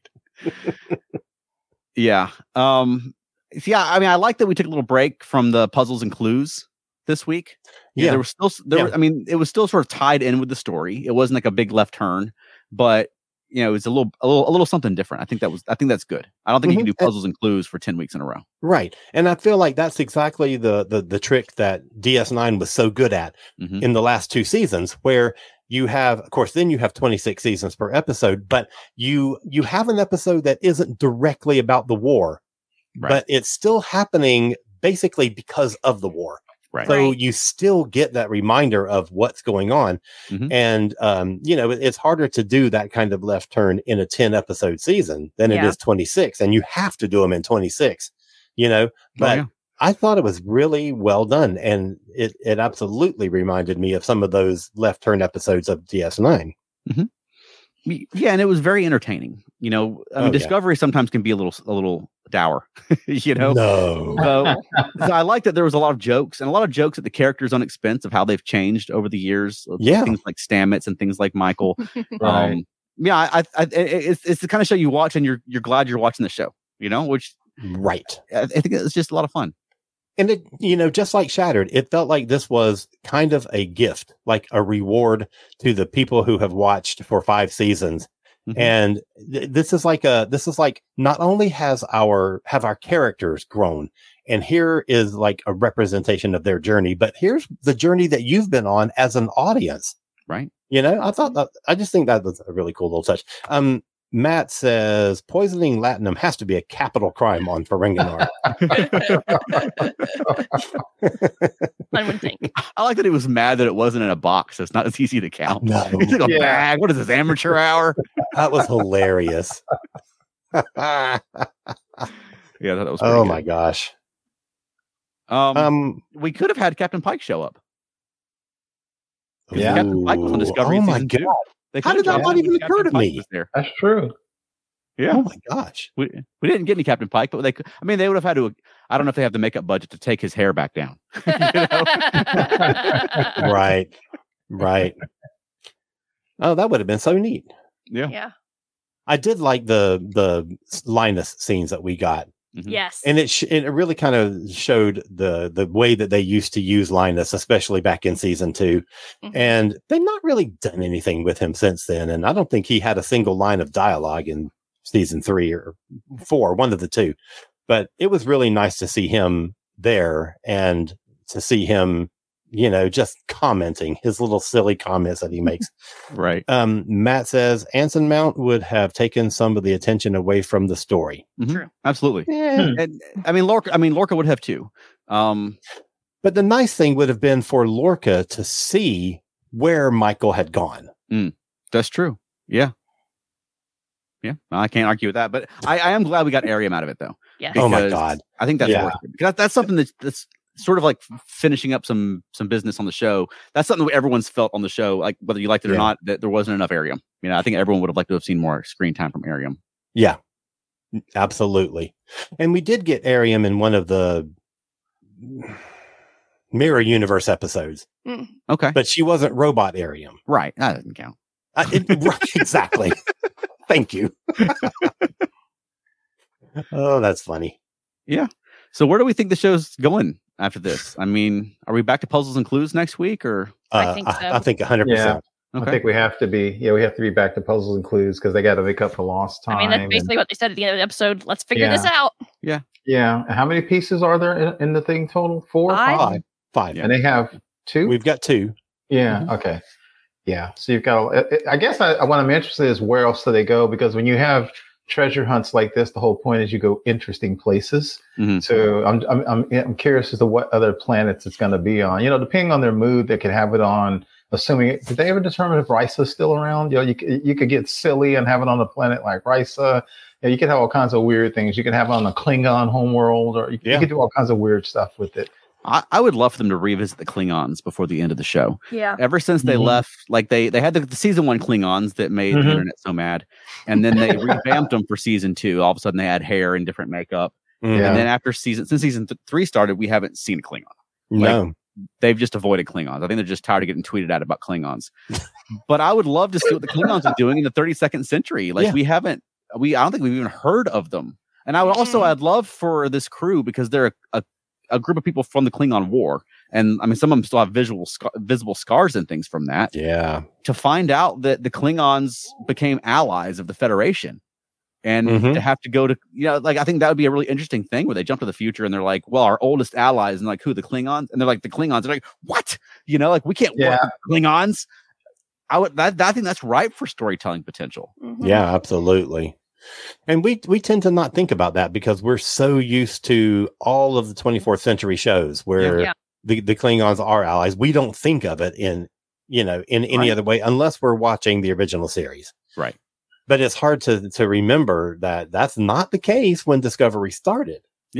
Yeah. Um. so yeah. I mean, I like that we took a little break from the puzzles and clues this week. Yeah. There was still. There. Yeah. Were, I mean, it was still sort of tied in with the story. It wasn't like a big left turn, but you know, it's a little, a little, a little something different. I think that was. I think that's good. I don't think you Mhm. can do puzzles and clues for ten weeks in a row. Right. And I feel like that's exactly the the the trick that D S nine was so good at Mhm. in the last two seasons, where you have, of course, then you have twenty-six seasons per episode, but you you have an episode that isn't directly about the war, Right. but it's still happening basically because of the war. Right. So Right. you still get that reminder of what's going on. Mhm. And, um, you know, it- it's harder to do that kind of left turn in a ten episode season than it Yeah. is twenty-six. And you have to do them in twenty-six, you know, but yeah. I thought it was really well done. And it, it absolutely reminded me of some of those left turn episodes of D S nine. Y- Yeah, and it was very entertaining. You know, I mean, Oh, yeah. Discovery sometimes can be a little, a little dour. You know. No. So, so I like that there was a lot of jokes and a lot of jokes at the characters' own expense of how they've changed over the years. of Yeah. things like Stamets and things like Michael. Right. Um, yeah, I, I, I, it- it's it's the kind of show you watch and you're you're glad you're watching the show. You know, which Right. I, I think it's just a lot of fun. And it, you know, just like Shattered, it felt like this was kind of a gift, like a reward to the people who have watched for five seasons. Mhm. And th- this is like a, this is like, not only has our, have our characters grown, and here is like a representation of their journey, but here's the journey that you've been on as an audience. Right. You know, I thought that, I just think that was a really cool little touch. Um, Matt says poisoning Latinum has to be a capital crime on Ferenginar. One would think. I like that he was mad that it wasn't in a box, so it's not as easy to count. No. It's like a Yeah. bag. What is this, amateur hour? That was hilarious. Yeah, I thought that was. Oh pretty my good. gosh. Um, Um, we could have had Captain Pike show up. 'Cause Yeah. Captain Pike was on Discovery. Oh in my season two. God. They How could have did that dropped not it even when occur Captain to Pike me? was there. That's true. Yeah, Oh my gosh. we we didn't get any Captain Pike, but they could. I mean, they would have had to. I don't know if they have the makeup budget to take his hair back down. You know? Right. Right. Oh, that would have been so neat. Yeah. Yeah. I did like the the Linus scenes that we got. Mhm. Yes. And it sh- it really kind of showed the the way that they used to use Linus, especially back in season two. Mhm. And they've not really done anything with him since then. And I don't think he had a single line of dialogue in season three or four, one of the two. But it was really nice to see him there and to see him, you know, just commenting his little silly comments that he makes. Right. Um, Matt says Anson Mount would have taken some of the attention away from the story. Mhm. True. Absolutely. Yeah. And I mean, Lorca. I mean, Lorca would have too. Um, But the nice thing would have been for Lorca to see where Michael had gone. that's true. Yeah. Yeah. I can't argue with that. But I, I am glad we got Arium out of it, though. Yes. Oh my because God. I think that's Yeah. worth it. Because that, that's something that's, that's sort of like finishing up some some business on the show. That's something that everyone's felt on the show, like whether you liked it or Yeah. not, that there wasn't enough Arium. You know, I think everyone would have liked to have seen more screen time from Arium. Yeah, absolutely. And we did get Arium in one of the Mirror Universe episodes, Mm. Okay. but she wasn't robot Arium. Right. That doesn't count. Uh, it- right, exactly. Thank you. Oh, that's funny. So where do we think the show's going after this? I mean, are we back to puzzles and clues next week or I Uh, think I, so. I think one hundred percent. okay? I think we have to be. Yeah, we have to be back to puzzles and clues because they got to make up for lost time. I mean, that's and- basically what they said at the end of the episode. Let's figure this out. yeah. How many pieces are there in, in the thing total? Four, Five. Five. Five. Yeah. and they have two. We've got two. Yeah. Mhm. Okay. Yeah. So you've got. I- I guess I, what I'm interested is where else do they go? Because when you have treasure hunts like this, the whole point is you go interesting places. Mhm. So I'm I'm I'm, I'm curious as to what other planets it's going to be on. You know, depending on their mood, they could have it on. Assuming, did they ever determine if Risa is still around? You know, you c- you could get silly and have it on a planet like Risa. You know, you could have all kinds of weird things. You could have it on a Klingon homeworld, or you, Yeah. you could do all kinds of weird stuff with it. I, I would love for them to revisit the Klingons before the end of the show. Yeah. Ever since they Mhm. left, like they they had the, the season one Klingons that made Mhm. the internet so mad, and then they revamped them for season two. All of a sudden, they had hair and different makeup, Mhm. Yeah. and then after season since season th- three started, we haven't seen a Klingon. No. They've just avoided Klingons. I think they're just tired of getting tweeted at about Klingons. But I would love to see what the Klingons are doing in the thirty-second century. Like Yeah. we haven't, we I don't think we've even heard of them. And I would also, Mm. I'd love for this crew because they're a, a, a group of people from the Klingon War, and I mean some of them still have visual scar- visible scars and things from that. Yeah. To find out that the Klingons became allies of the Federation. And Mhm. to have to go to, you know, like I think that would be a really interesting thing where they jump to the future and they're like, well, our oldest allies, and like, who, the Klingons? And they're like, the Klingons. They're like, what? You know, like we can't work Yeah. with Klingons. I would that, that I think that's ripe for storytelling potential. Mhm. Yeah, absolutely. And we we tend to not think about that because we're so used to all of the twenty-fourth century shows where Yeah. the, the Klingons are allies. We don't think of it in, you know, in any Right. other way unless we're watching the original series. Right. But it's hard to to remember that that's not the case when Discovery started.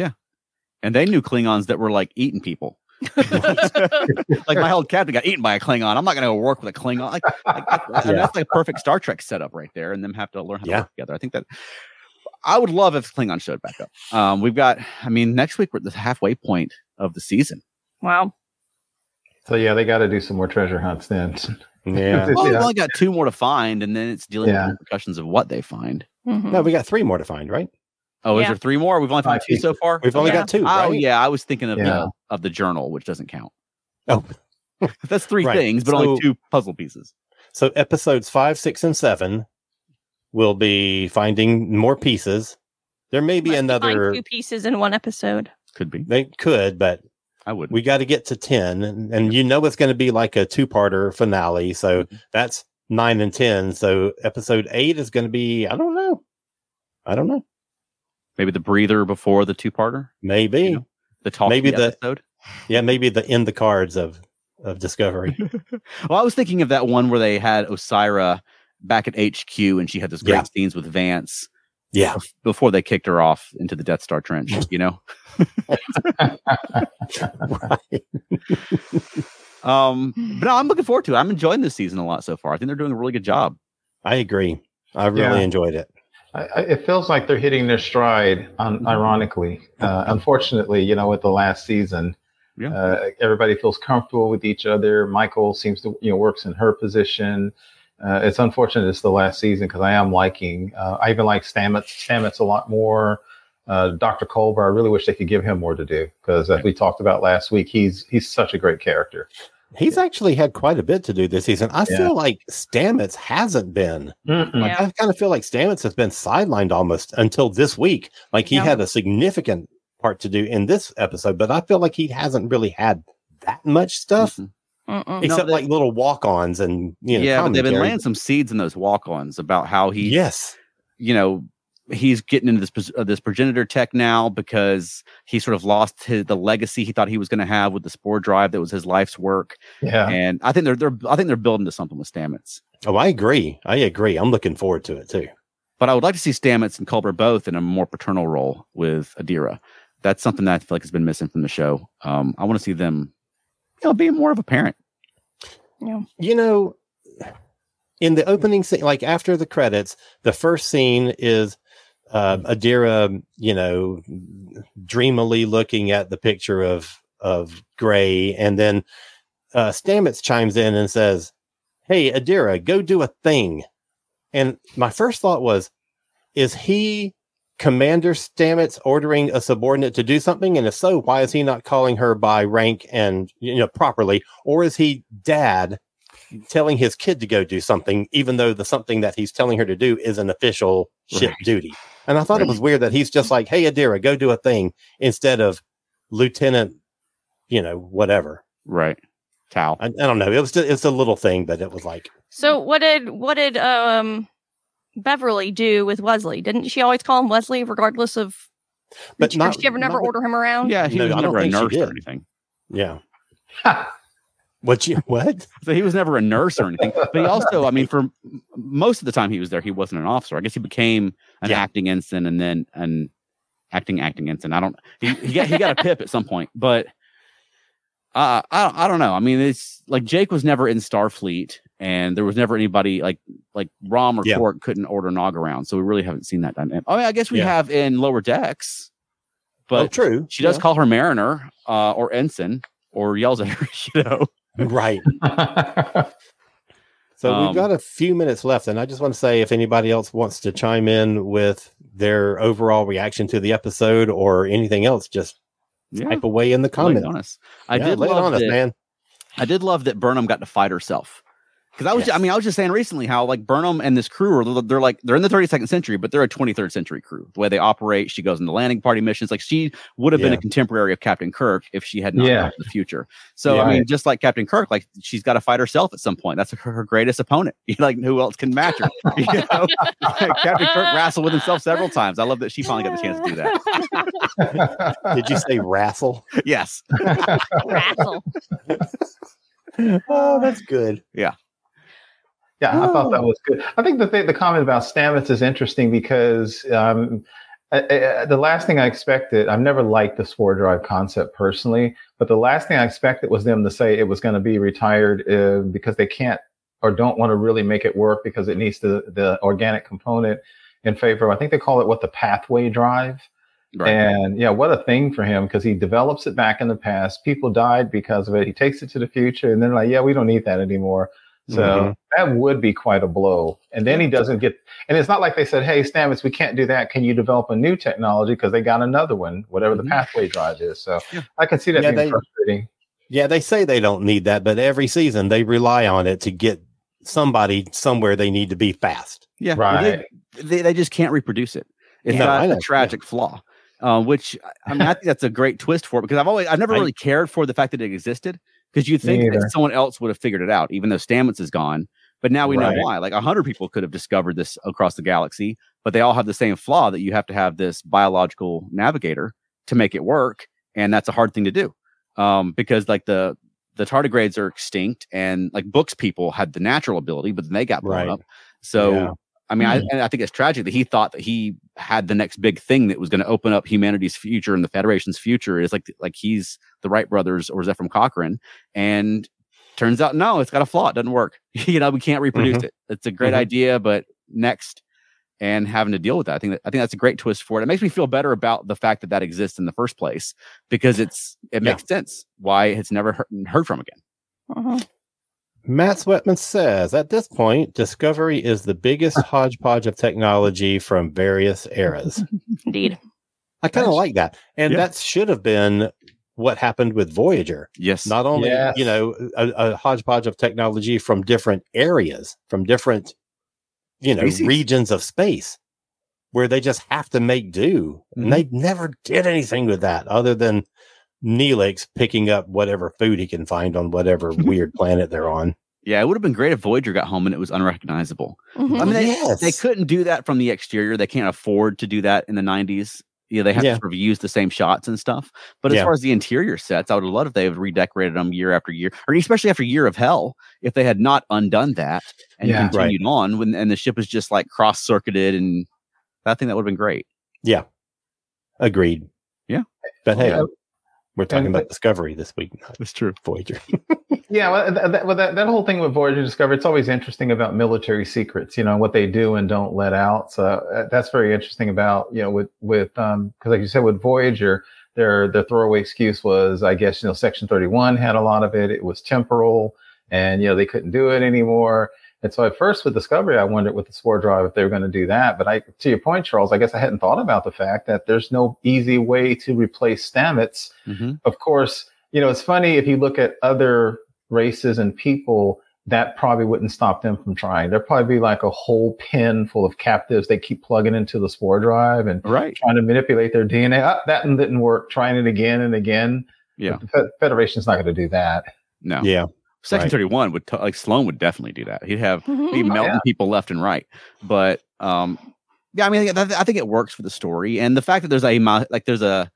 And they knew Klingons that were like eating people. Like my old captain got eaten by a Klingon. I'm not going to go work with a Klingon. Like, like that, and Yeah. that's like a perfect Star Trek setup right there. And them have to learn how to Yeah. work together. I think that I would love if Klingon showed back up. Um, we've got, I mean, next week we're at the halfway point of the season. Wow. So yeah, they got to do some more treasure hunts then. Yeah. Well, we've Yeah. only got two more to find, and then it's dealing Yeah. with the repercussions of what they find. Mhm. No, we got three more to find, right? Oh, is Yeah. there three more? We've only found I two think so far. We've only Yeah. got two, Oh right? yeah, I was thinking of Yeah. the of the journal, which doesn't count. Oh. That's three Right. things, but So- only two puzzle pieces. So episodes five, six, and seven will be finding more pieces. There may be Must find another. two pieces in one episode. Could be. They could, but I wouldn't. We got to get to ten, and, and you know it's going to be like a two-parter finale. So Mhm. that's nine and ten. So episode eight is going to be, I don't know. I don't know. Maybe the breather before the two-parter. Maybe. You know, the talk Maybe the- episode. Yeah, maybe the in the cards of, of Discovery. Well, I was thinking of that one where they had Osira back at H Q and she had those great Yeah. scenes with Vance Yeah. before they kicked her off into the Death Star trench, you know? Right. Um, but no, I'm looking forward to it. I'm enjoying this season a lot so far. I think they're doing a really good job. I agree. I really Yeah. enjoyed it. I, I, it feels like they're hitting their stride. Un, ironically, uh, unfortunately, you know, with the last season, Yeah. uh, everybody feels comfortable with each other. Michael seems to, you know, works in her position. Uh, it's unfortunate it's the last season because I am liking. Uh, I even like Stamets. Stamets a lot more. Uh, Doctor Culber, I really wish they could give him more to do because, as we talked about last week, he's he's such a great character. He's actually had quite a bit to do this season. I Yeah. feel like Stamets hasn't been. Mm-mm. Yeah. I kind of feel like Stamets has been sidelined almost until this week. Like he Yeah. had a significant part to do in this episode, but I feel like he hasn't really had that much stuff, Mhm. Mm-mm. except they- like little walk-ons and you know. yeah, but they've been commentary. laying some seeds in those walk-ons about how he, Yes, you know, he's getting into this pos- uh, this progenitor tech now because he sort of lost his the legacy he thought he was going to have with the spore drive that was his life's work. Yeah. And I think they're they're I think they're building to something with Stamets. oh, I agree. I agree. I'm looking forward to it too. But I would like to see Stamets and Culber both in a more paternal role with Adira. That's something that I feel like has been missing from the show. Um, I want to see them, you know, being more of a parent. You know, in the opening scene, like after the credits, the first scene is uh, Adira, you know, dreamily looking at the picture of of Gray, and then uh, Stamets chimes in and says, "Hey, Adira, go do a thing." And my first thought was, is he Commander Stamets ordering a subordinate to do something? And if so, why is he not calling her by rank and, you know, properly? Or is he dad telling his kid to go do something, even though the something that he's telling her to do is an official ship Right. duty? And I thought it was weird that he's just like, "Hey, Adira, go do a thing," instead of Lieutenant, you know, whatever. Right. Tau. I, I don't know. It was just, it's a little thing, but it was like, So what did what did um Beverly do with Wesley? Didn't she always call him Wesley, regardless of? But did not- she ever never not with- order him around? Yeah, he No, was I don't never a think she nurse or did. anything. yeah. What you what? So he was never a nurse or anything. But he also, I mean, for m- most of the time he was there, he wasn't an officer. I guess he became an Yeah. acting ensign and then an acting acting ensign. I don't. He he got he got a pip at some point, but uh, I I don't know. I mean, it's like Jake was never in Starfleet, and there was never anybody like like Rom or Yeah. Quark couldn't order Nog around. So we really haven't seen that dynamic. I mean, I guess we Yeah. have in Lower Decks, but Oh, true. she does Yeah. call her Mariner uh, or ensign or yells at her. You know. Right. So Um, we've got a few minutes left, and I just want to say if anybody else wants to chime in with their overall reaction to the episode or anything else, just Yeah. type away in the Lay it comments. on us. I Yeah, did lay it love on us, that, man. I did love that Burnham got to fight herself. Because I was, Yes. I mean, I was just saying recently how like Burnham and this crew are, they're like, they're in the thirty-second century, but they're a twenty-third century crew. The way they operate, she goes into landing party missions. Like she would have been Yeah. a contemporary of Captain Kirk if she had not Yeah. gone to the future. So Yeah. I mean, just like Captain Kirk, like she's got to fight herself at some point. That's her, her greatest opponent. Like who else can match her? You know? Captain Kirk wrestled with himself several times. I love that she finally got the chance to do that. Did you say wrestle? Yes. Wrestle. Oh, that's good. Yeah, I thought that was good. I think the th- the comment about Stamets is interesting because um, I, I, the last thing I expected, I've never liked the spore drive concept personally, but the last thing I expected was them to say it was going to be retired uh, because they can't or don't want to really make it work because it needs the, the organic component in favor of, I think they call it what, the pathway drive. Right. And yeah, what a thing for him because he develops it back in the past. People died because of it. He takes it to the future and then like, yeah, we don't need that anymore. So Mhm. that would be quite a blow. And then he doesn't get, and it's not like they said, "Hey, Stamets, we can't do that. Can you develop a new technology?" Because they got another one, whatever Mhm. the pathway drive is. So Yeah. I can see that Yeah, being they- frustrating. Yeah, they say they don't need that, but every season they rely on it to get somebody somewhere they need to be fast. Yeah. Right. They, they, they just can't reproduce it. It's Yeah, I not know. a tragic flaw. Uh, which I mean, I think that's a great twist for it because I've always, I've never I- really cared for the fact that it existed because you think neither. that someone else would have figured it out, even though Stamets is gone. But now we Right. know why. Like a hundred people could have discovered this across the galaxy, but they all have the same flaw that you have to have this biological navigator to make it work, and that's a hard thing to do. Um, because like the the tardigrades are extinct, and like books people had the natural ability, but then they got blown Right. up. So. Yeah. I mean, Hmm. I, and I think it's tragic that he thought that he had the next big thing that was going to open up humanity's future and the Federation's future. Is like like he's the Wright brothers or Zephram Cochrane, and turns out no, it's got a flaw. It doesn't work. You know, we can't reproduce Mhm. it. It's a great Mhm. idea, but next, and having to deal with that. I think that, I think that's a great twist for it. It makes me feel better about the fact that that exists in the first place because it's it Yeah. makes sense why it's never heard, heard from again. Mhm. Matt Sweatman says, at this point, Discovery is the biggest hodgepodge of technology from various eras. Indeed. I kind of That's- like that. And Yeah. that should have been what happened with Voyager. Yes, Not only, Yes. you know, a, a hodgepodge of technology from different areas, from different, you know, Species. regions of space where they just have to make do. Mhm. And they never did anything with that other than Neelix picking up whatever food he can find on whatever weird planet they're on. yeah, it would have been great if Voyager got home and it was unrecognizable. Mhm. I mean, they, Yes. they couldn't do that from the exterior. They can't afford to do that in the nineties. Yeah, they have Yeah. to sort of use the same shots and stuff. But as Yeah. far as the interior sets, I would have loved if they had redecorated them year after year, or especially after Year of Hell, if they had not undone that and Yeah. continued on when and the ship is just like cross circuited, and I think that would have been great. Yeah. Agreed. Yeah. But hey, Yeah. we're talking And- about Discovery this week, not That's true. Voyager. Yeah, well, th- th- well that, that whole thing with Voyager Discovery, it's always interesting about military secrets, you know, what they do and don't let out. So uh, that's very interesting about, you know, with, with, um, cause like you said, with Voyager, their, their throwaway excuse was, I guess, you know, Section thirty-one had a lot of it. It was temporal and, you know, they couldn't do it anymore. And so at first with Discovery, I wondered with the Spore Drive if they were going to do that. But I, to your point, Charles, I guess I hadn't thought about the fact that there's no easy way to replace Stamets. Mm-hmm. Of course, you know, it's funny if you look at other races and people, that probably wouldn't stop them from trying. There'd probably be like a whole pen full of captives they keep plugging into the Spore Drive and Right. trying to manipulate their D N A. Ah, that one didn't work. Trying it again and again. Yeah. But the Fe- Federation's not going to do that. No. Yeah. Section Right. thirty-one would t- like Sloan would definitely do that. He'd have Mhm. be Oh, melting yeah. people left and right. But um, yeah, I mean, I think, I think it works for the story, and the fact that there's a my- like there's a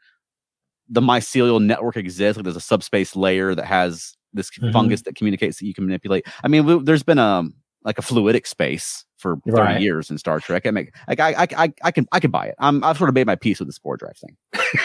the mycelial network exists. Like there's a subspace layer that has this Mhm. fungus that communicates that you can manipulate. I mean, we, there's been um like a fluidic space for thirty Right. years in Star Trek. I make like I, I I I can I can buy it. I'm I've sort of made my peace with the Spore Drive thing.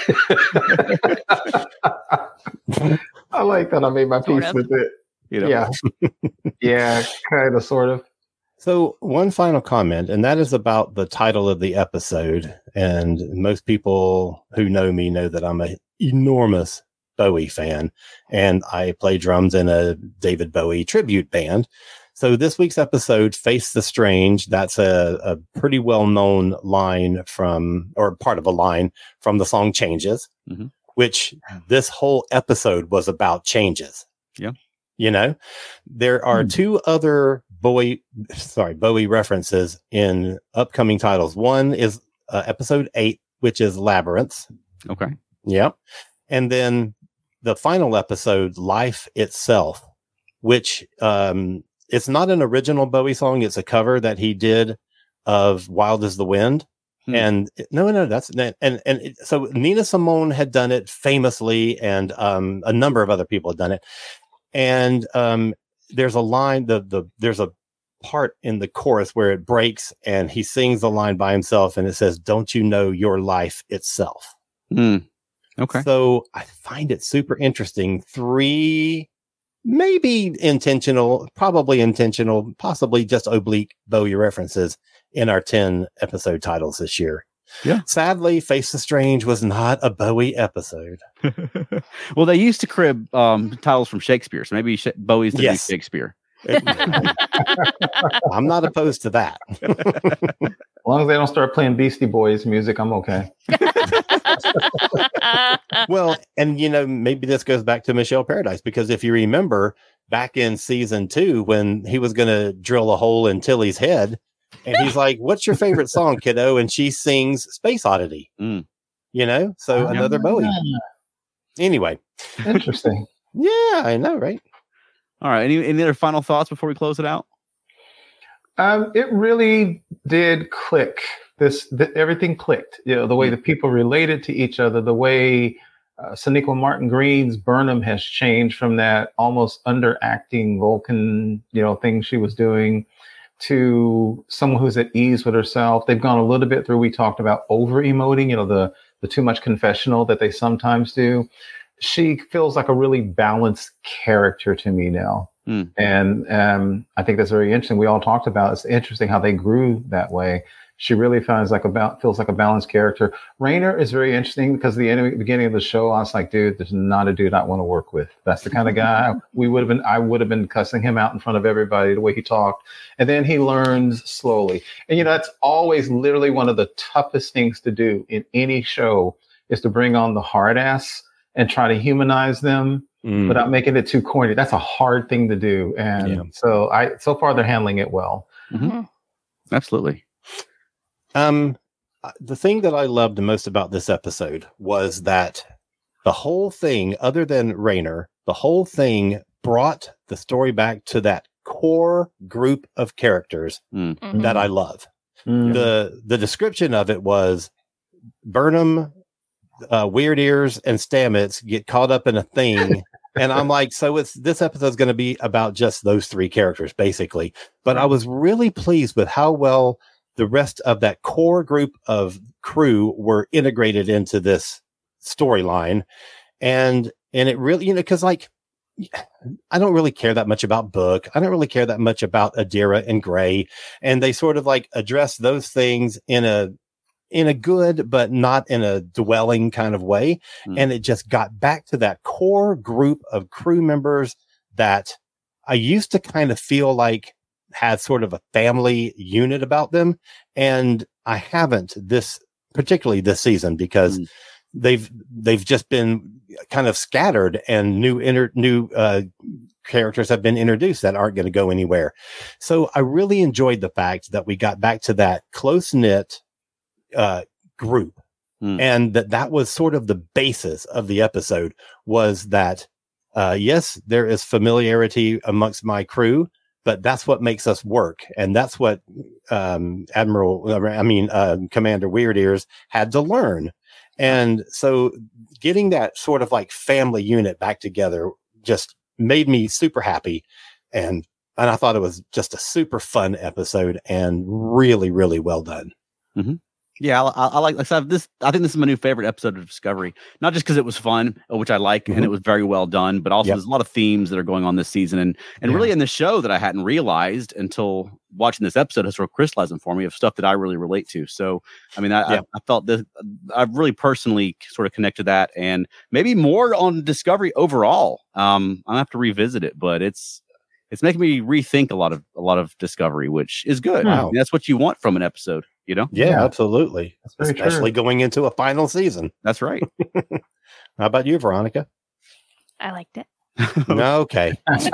I like that. I made my Sort peace of. with it. You know? Yeah. Yeah, kind of, sort of. So, one final comment, and that is about the title of the episode. And most people who know me know that I'm an enormous Bowie fan, and I play drums in a David Bowie tribute band. So, this week's episode, Face the Strange, that's a, a pretty well known line from, or part of a line from the song Changes, Mhm. which this whole episode was about changes. Yeah. You know, there are Hmm. two other Bowie, sorry, Bowie references in upcoming titles. One is uh, episode eight, which is Labyrinth. Okay. Yep. And then the final episode, Life Itself, which um, it's not an original Bowie song. It's a cover that he did of Wild as the Wind. Hmm. And it- no, no, that's and and it, so Nina Simone had done it famously, and um, a number of other people had done it. And um, there's a line, the the there's a part in the chorus where it breaks, and he sings the line by himself, and it says, "Don't you know your life itself?" Hmm. Okay. So I find it super interesting. Three, maybe intentional, probably intentional, possibly just oblique Bowie references in our ten episode titles this year. Yeah. Sadly, Face the Strange was not a Bowie episode. Well, they used to crib um, titles from Shakespeare, so maybe Sh- Bowie's the Yes. new Shakespeare. I'm not opposed to that. As long as they don't start playing Beastie Boys music, I'm okay. Well, and you know, maybe this goes back to Michelle Paradise, because if you remember back in season two, when he was going to drill a hole in Tilly's head, and he's like, "What's your favorite song, kiddo?" And she sings Space Oddity. Mm. You know, so Ah. another Bowie. Anyway, Interesting. yeah, I know, right? All right. Any any other final thoughts before we close it out? Um, it really did click. This th- everything clicked. You know, the way the people related to each other, the way uh, Sonequa Martin Green's Burnham has changed from that almost underacting Vulcan, you know, thing she was doing, to someone who's at ease with herself. They've gone a little bit through. We talked about over emoting. You know, the the too much confessional that they sometimes do. She feels like a really balanced character to me now. Mm. And um, I think that's very interesting. We all talked about it's interesting how they grew that way. She really feels like a ba- feels like a balanced character. Rayner is very interesting because the end, beginning of the show, I was like, dude, this is not a dude I want to work with. That's the kind of guy we would have been. I would have been cussing him out in front of everybody the way he talked. And then he learns slowly. And you know, that's always literally one of the toughest things to do in any show is to bring on the hard ass and try to humanize them Mm. without making it too corny. That's a hard thing to do. And Yeah. so I, so far they're handling it well. Mm-hmm. Absolutely. Um, the thing that I loved the most about this episode was that the whole thing, other than Rayner, the whole thing brought the story back to that core group of characters Mm. Mhm. that I love. Mm. The the description of it was Burnham, uh, Weird Ears, and Stamets get caught up in a thing. And I'm like, so it's this episode's going to be about just those three characters, basically. But I was really pleased with how well the rest of that core group of crew were integrated into this storyline. And, and it really, you know, cause like, I don't really care that much about Book. I don't really care that much about Adira and Gray. And they sort of like address those things in a, in a good, but not in a dwelling kind of way. Mm. And it just got back to that core group of crew members that I used to kind of feel like had sort of a family unit about them. And I haven't this, particularly this season, because Mm. they've, they've just been kind of scattered and new inter, new, uh, characters have been introduced that aren't going to go anywhere. So I really enjoyed the fact that we got back to that close knit, uh, group. Mm. And that that was sort of the basis of the episode was that, uh, yes, there is familiarity amongst my crew, but that's what makes us work. And that's what, um, Admiral, I mean, uh, Commander Weird Ears had to learn. And so getting that sort of like family unit back together just made me super happy. And, and I thought it was just a super fun episode and really, really well done. Mm-hmm. Yeah, I, I, I like, like I said, this. I think this is my new favorite episode of Discovery. Not just because it was fun, which I like, Mm-hmm. and it was very well done, but also Yep. there's a lot of themes that are going on this season, and and Yeah. really in the show that I hadn't realized until watching this episode has sort of crystallizing for me of stuff that I really relate to. So, I mean, I, Yeah. I, I felt this. I've really personally sort of connected that, and maybe more on Discovery overall. Um, I have to revisit it, but it's. It's making me rethink a lot of a lot of Discovery, which is good. Wow. I mean, that's what you want from an episode, you know. Yeah, Yeah. absolutely. That's very Especially true. going into a final season. That's right. How about you, Veronica? I liked it. No, okay.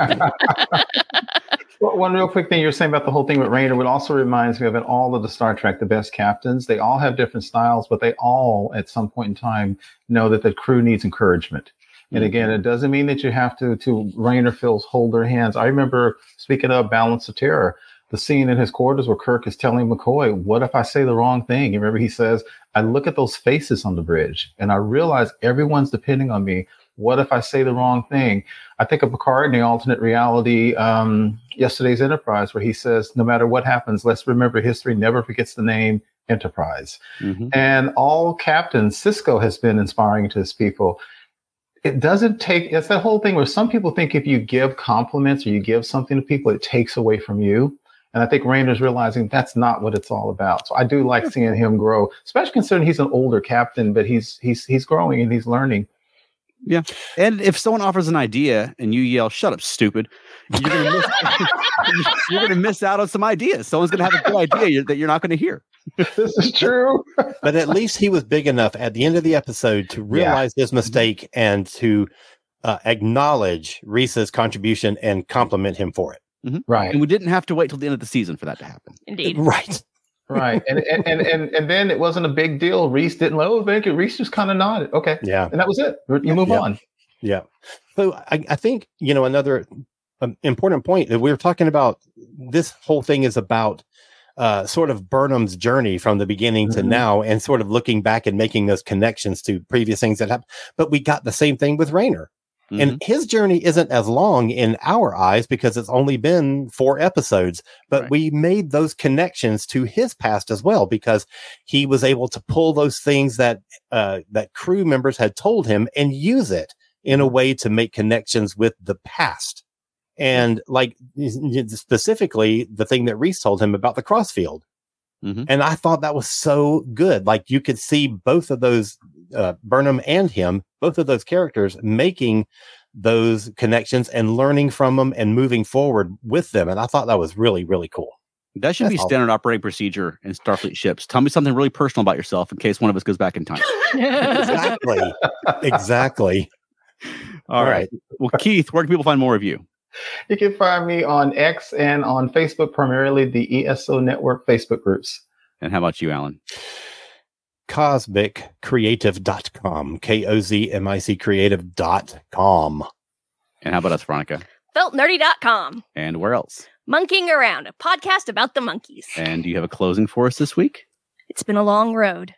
Well, one real quick thing you're saying about the whole thing with Rayner, it also reminds me of in all of the Star Trek, the best captains, they all have different styles, but they all at some point in time know that the crew needs encouragement. And again, it doesn't mean that you have to, to Rayner feels hold their hands. I remember, speaking of Balance of Terror, the scene in his quarters where Kirk is telling McCoy, what if I say the wrong thing? You remember he says, I look at those faces on the bridge and I realize everyone's depending on me. What if I say the wrong thing? I think of Picard in the alternate reality, um, Yesterday's Enterprise, where he says, no matter what happens, let's remember history never forgets the name Enterprise. Mm-hmm. And all captains, Cisco has been inspiring to his people. It doesn't take, it's that whole thing where some people think if you give compliments or you give something to people, it takes away from you. And I think Rayner's realizing that's not what it's all about. So I do like seeing him grow, especially considering he's an older captain, but he's he's he's growing and he's learning. Yeah. And if someone offers an idea and you yell, shut up, stupid, you're going to miss, you're going to miss out on some ideas. Someone's going to have a good idea you're, that you're not going to hear. This is true. But at least he was big enough at the end of the episode to realize his mistake and to uh, acknowledge Risa's contribution and compliment him for it. Right. And we didn't have to wait till the end of the season for that to happen. Indeed. Right. Right. And, and and and and then it wasn't a big deal. Reese didn't like, oh, thank you. Reese just kind of nodded. Okay. Yeah. And that was it. You move Yeah. on. Yeah. So I, I think, you know, another um, important point that we were talking about, this whole thing is about uh, sort of Burnham's journey from the beginning Mhm. to now, and sort of looking back and making those connections to previous things that happened. But we got the same thing with Rayner. Mhm. And his journey isn't as long in our eyes because it's only been four episodes, but Right. we made those connections to his past as well, because he was able to pull those things that, uh, that crew members had told him and use it in a way to make connections with the past. And like specifically the thing that Reese told him about the crossfield. Mhm. And I thought that was so good. Like you could see both of those, uh, Burnham and him, both of those characters making those connections and learning from them and moving forward with them. And I thought that was really, really cool. That should That's be all. standard operating procedure in Starfleet ships. Tell me something really personal about yourself in case one of us goes back in time. Exactly. Exactly. All right. Well, Keith, where can people find more of you? You can find me on X and on Facebook, primarily the E S O Network Facebook groups. And how about you, Alan? cosmic creative dot com. K O Z M I C creative dot com. And how about us, Veronica? felt nerdy dot com. And where else? Monkeying Around, a podcast about the monkeys. And do you have a closing for us this week? It's been a long road.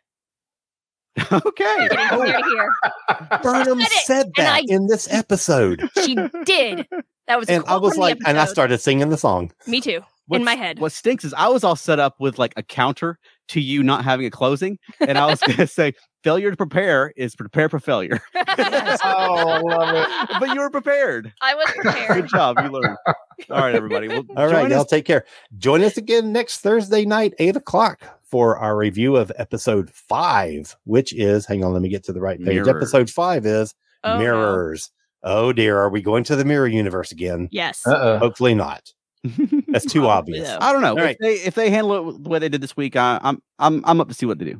Okay. Getting from here to here. Burnham Said it, said and that I- in this episode. She did. That was a And I quote was from the like, and I episode. started singing the song. Me too. What's- in my head. What stinks is I was all set up with like a counter to you not having a closing. And I was going to say, failure to prepare is prepare for failure. Oh, I love it. But you were prepared. I was prepared. Good job. You learned. All right, everybody. Well, All right, join y'all us- take care. Join us again next Thursday night, eight o'clock, for our review of episode five, which is, hang on, let me get to the right page. Mirror. Episode five is Oh, no. Mirrors. Oh dear, are we going to the mirror universe again? Yes. Uh-uh. Hopefully not. That's too Probably, obvious. though. I don't know. All If right. they if they handle it the way they did this week, I, I'm I'm I'm up to see what they do.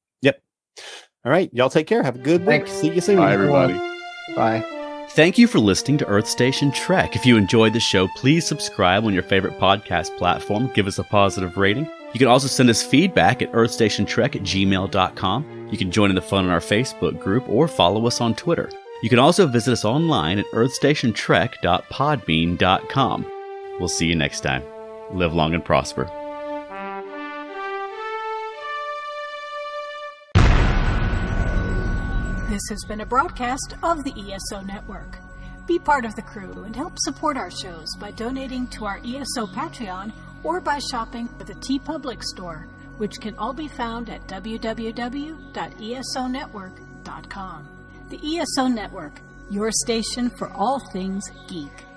All right, y'all take care. Have a good week. Thanks. See you soon. Bye, everybody. Bye. Thank you for listening to Earth Station Trek. If you enjoyed the show, please subscribe on your favorite podcast platform. Give us a positive rating. You can also send us feedback at earthstationtrek at gmail dot com. You can join in the fun on our Facebook group or follow us on Twitter. You can also visit us online at earthstationtrek dot podbean dot com. We'll see you next time. Live long and prosper. This has been a broadcast of the E S O Network. Be part of the crew and help support our shows by donating to our E S O Patreon or by shopping at the TeePublic store, which can all be found at w w w dot e s o network dot com. The E S O Network, your station for all things geek.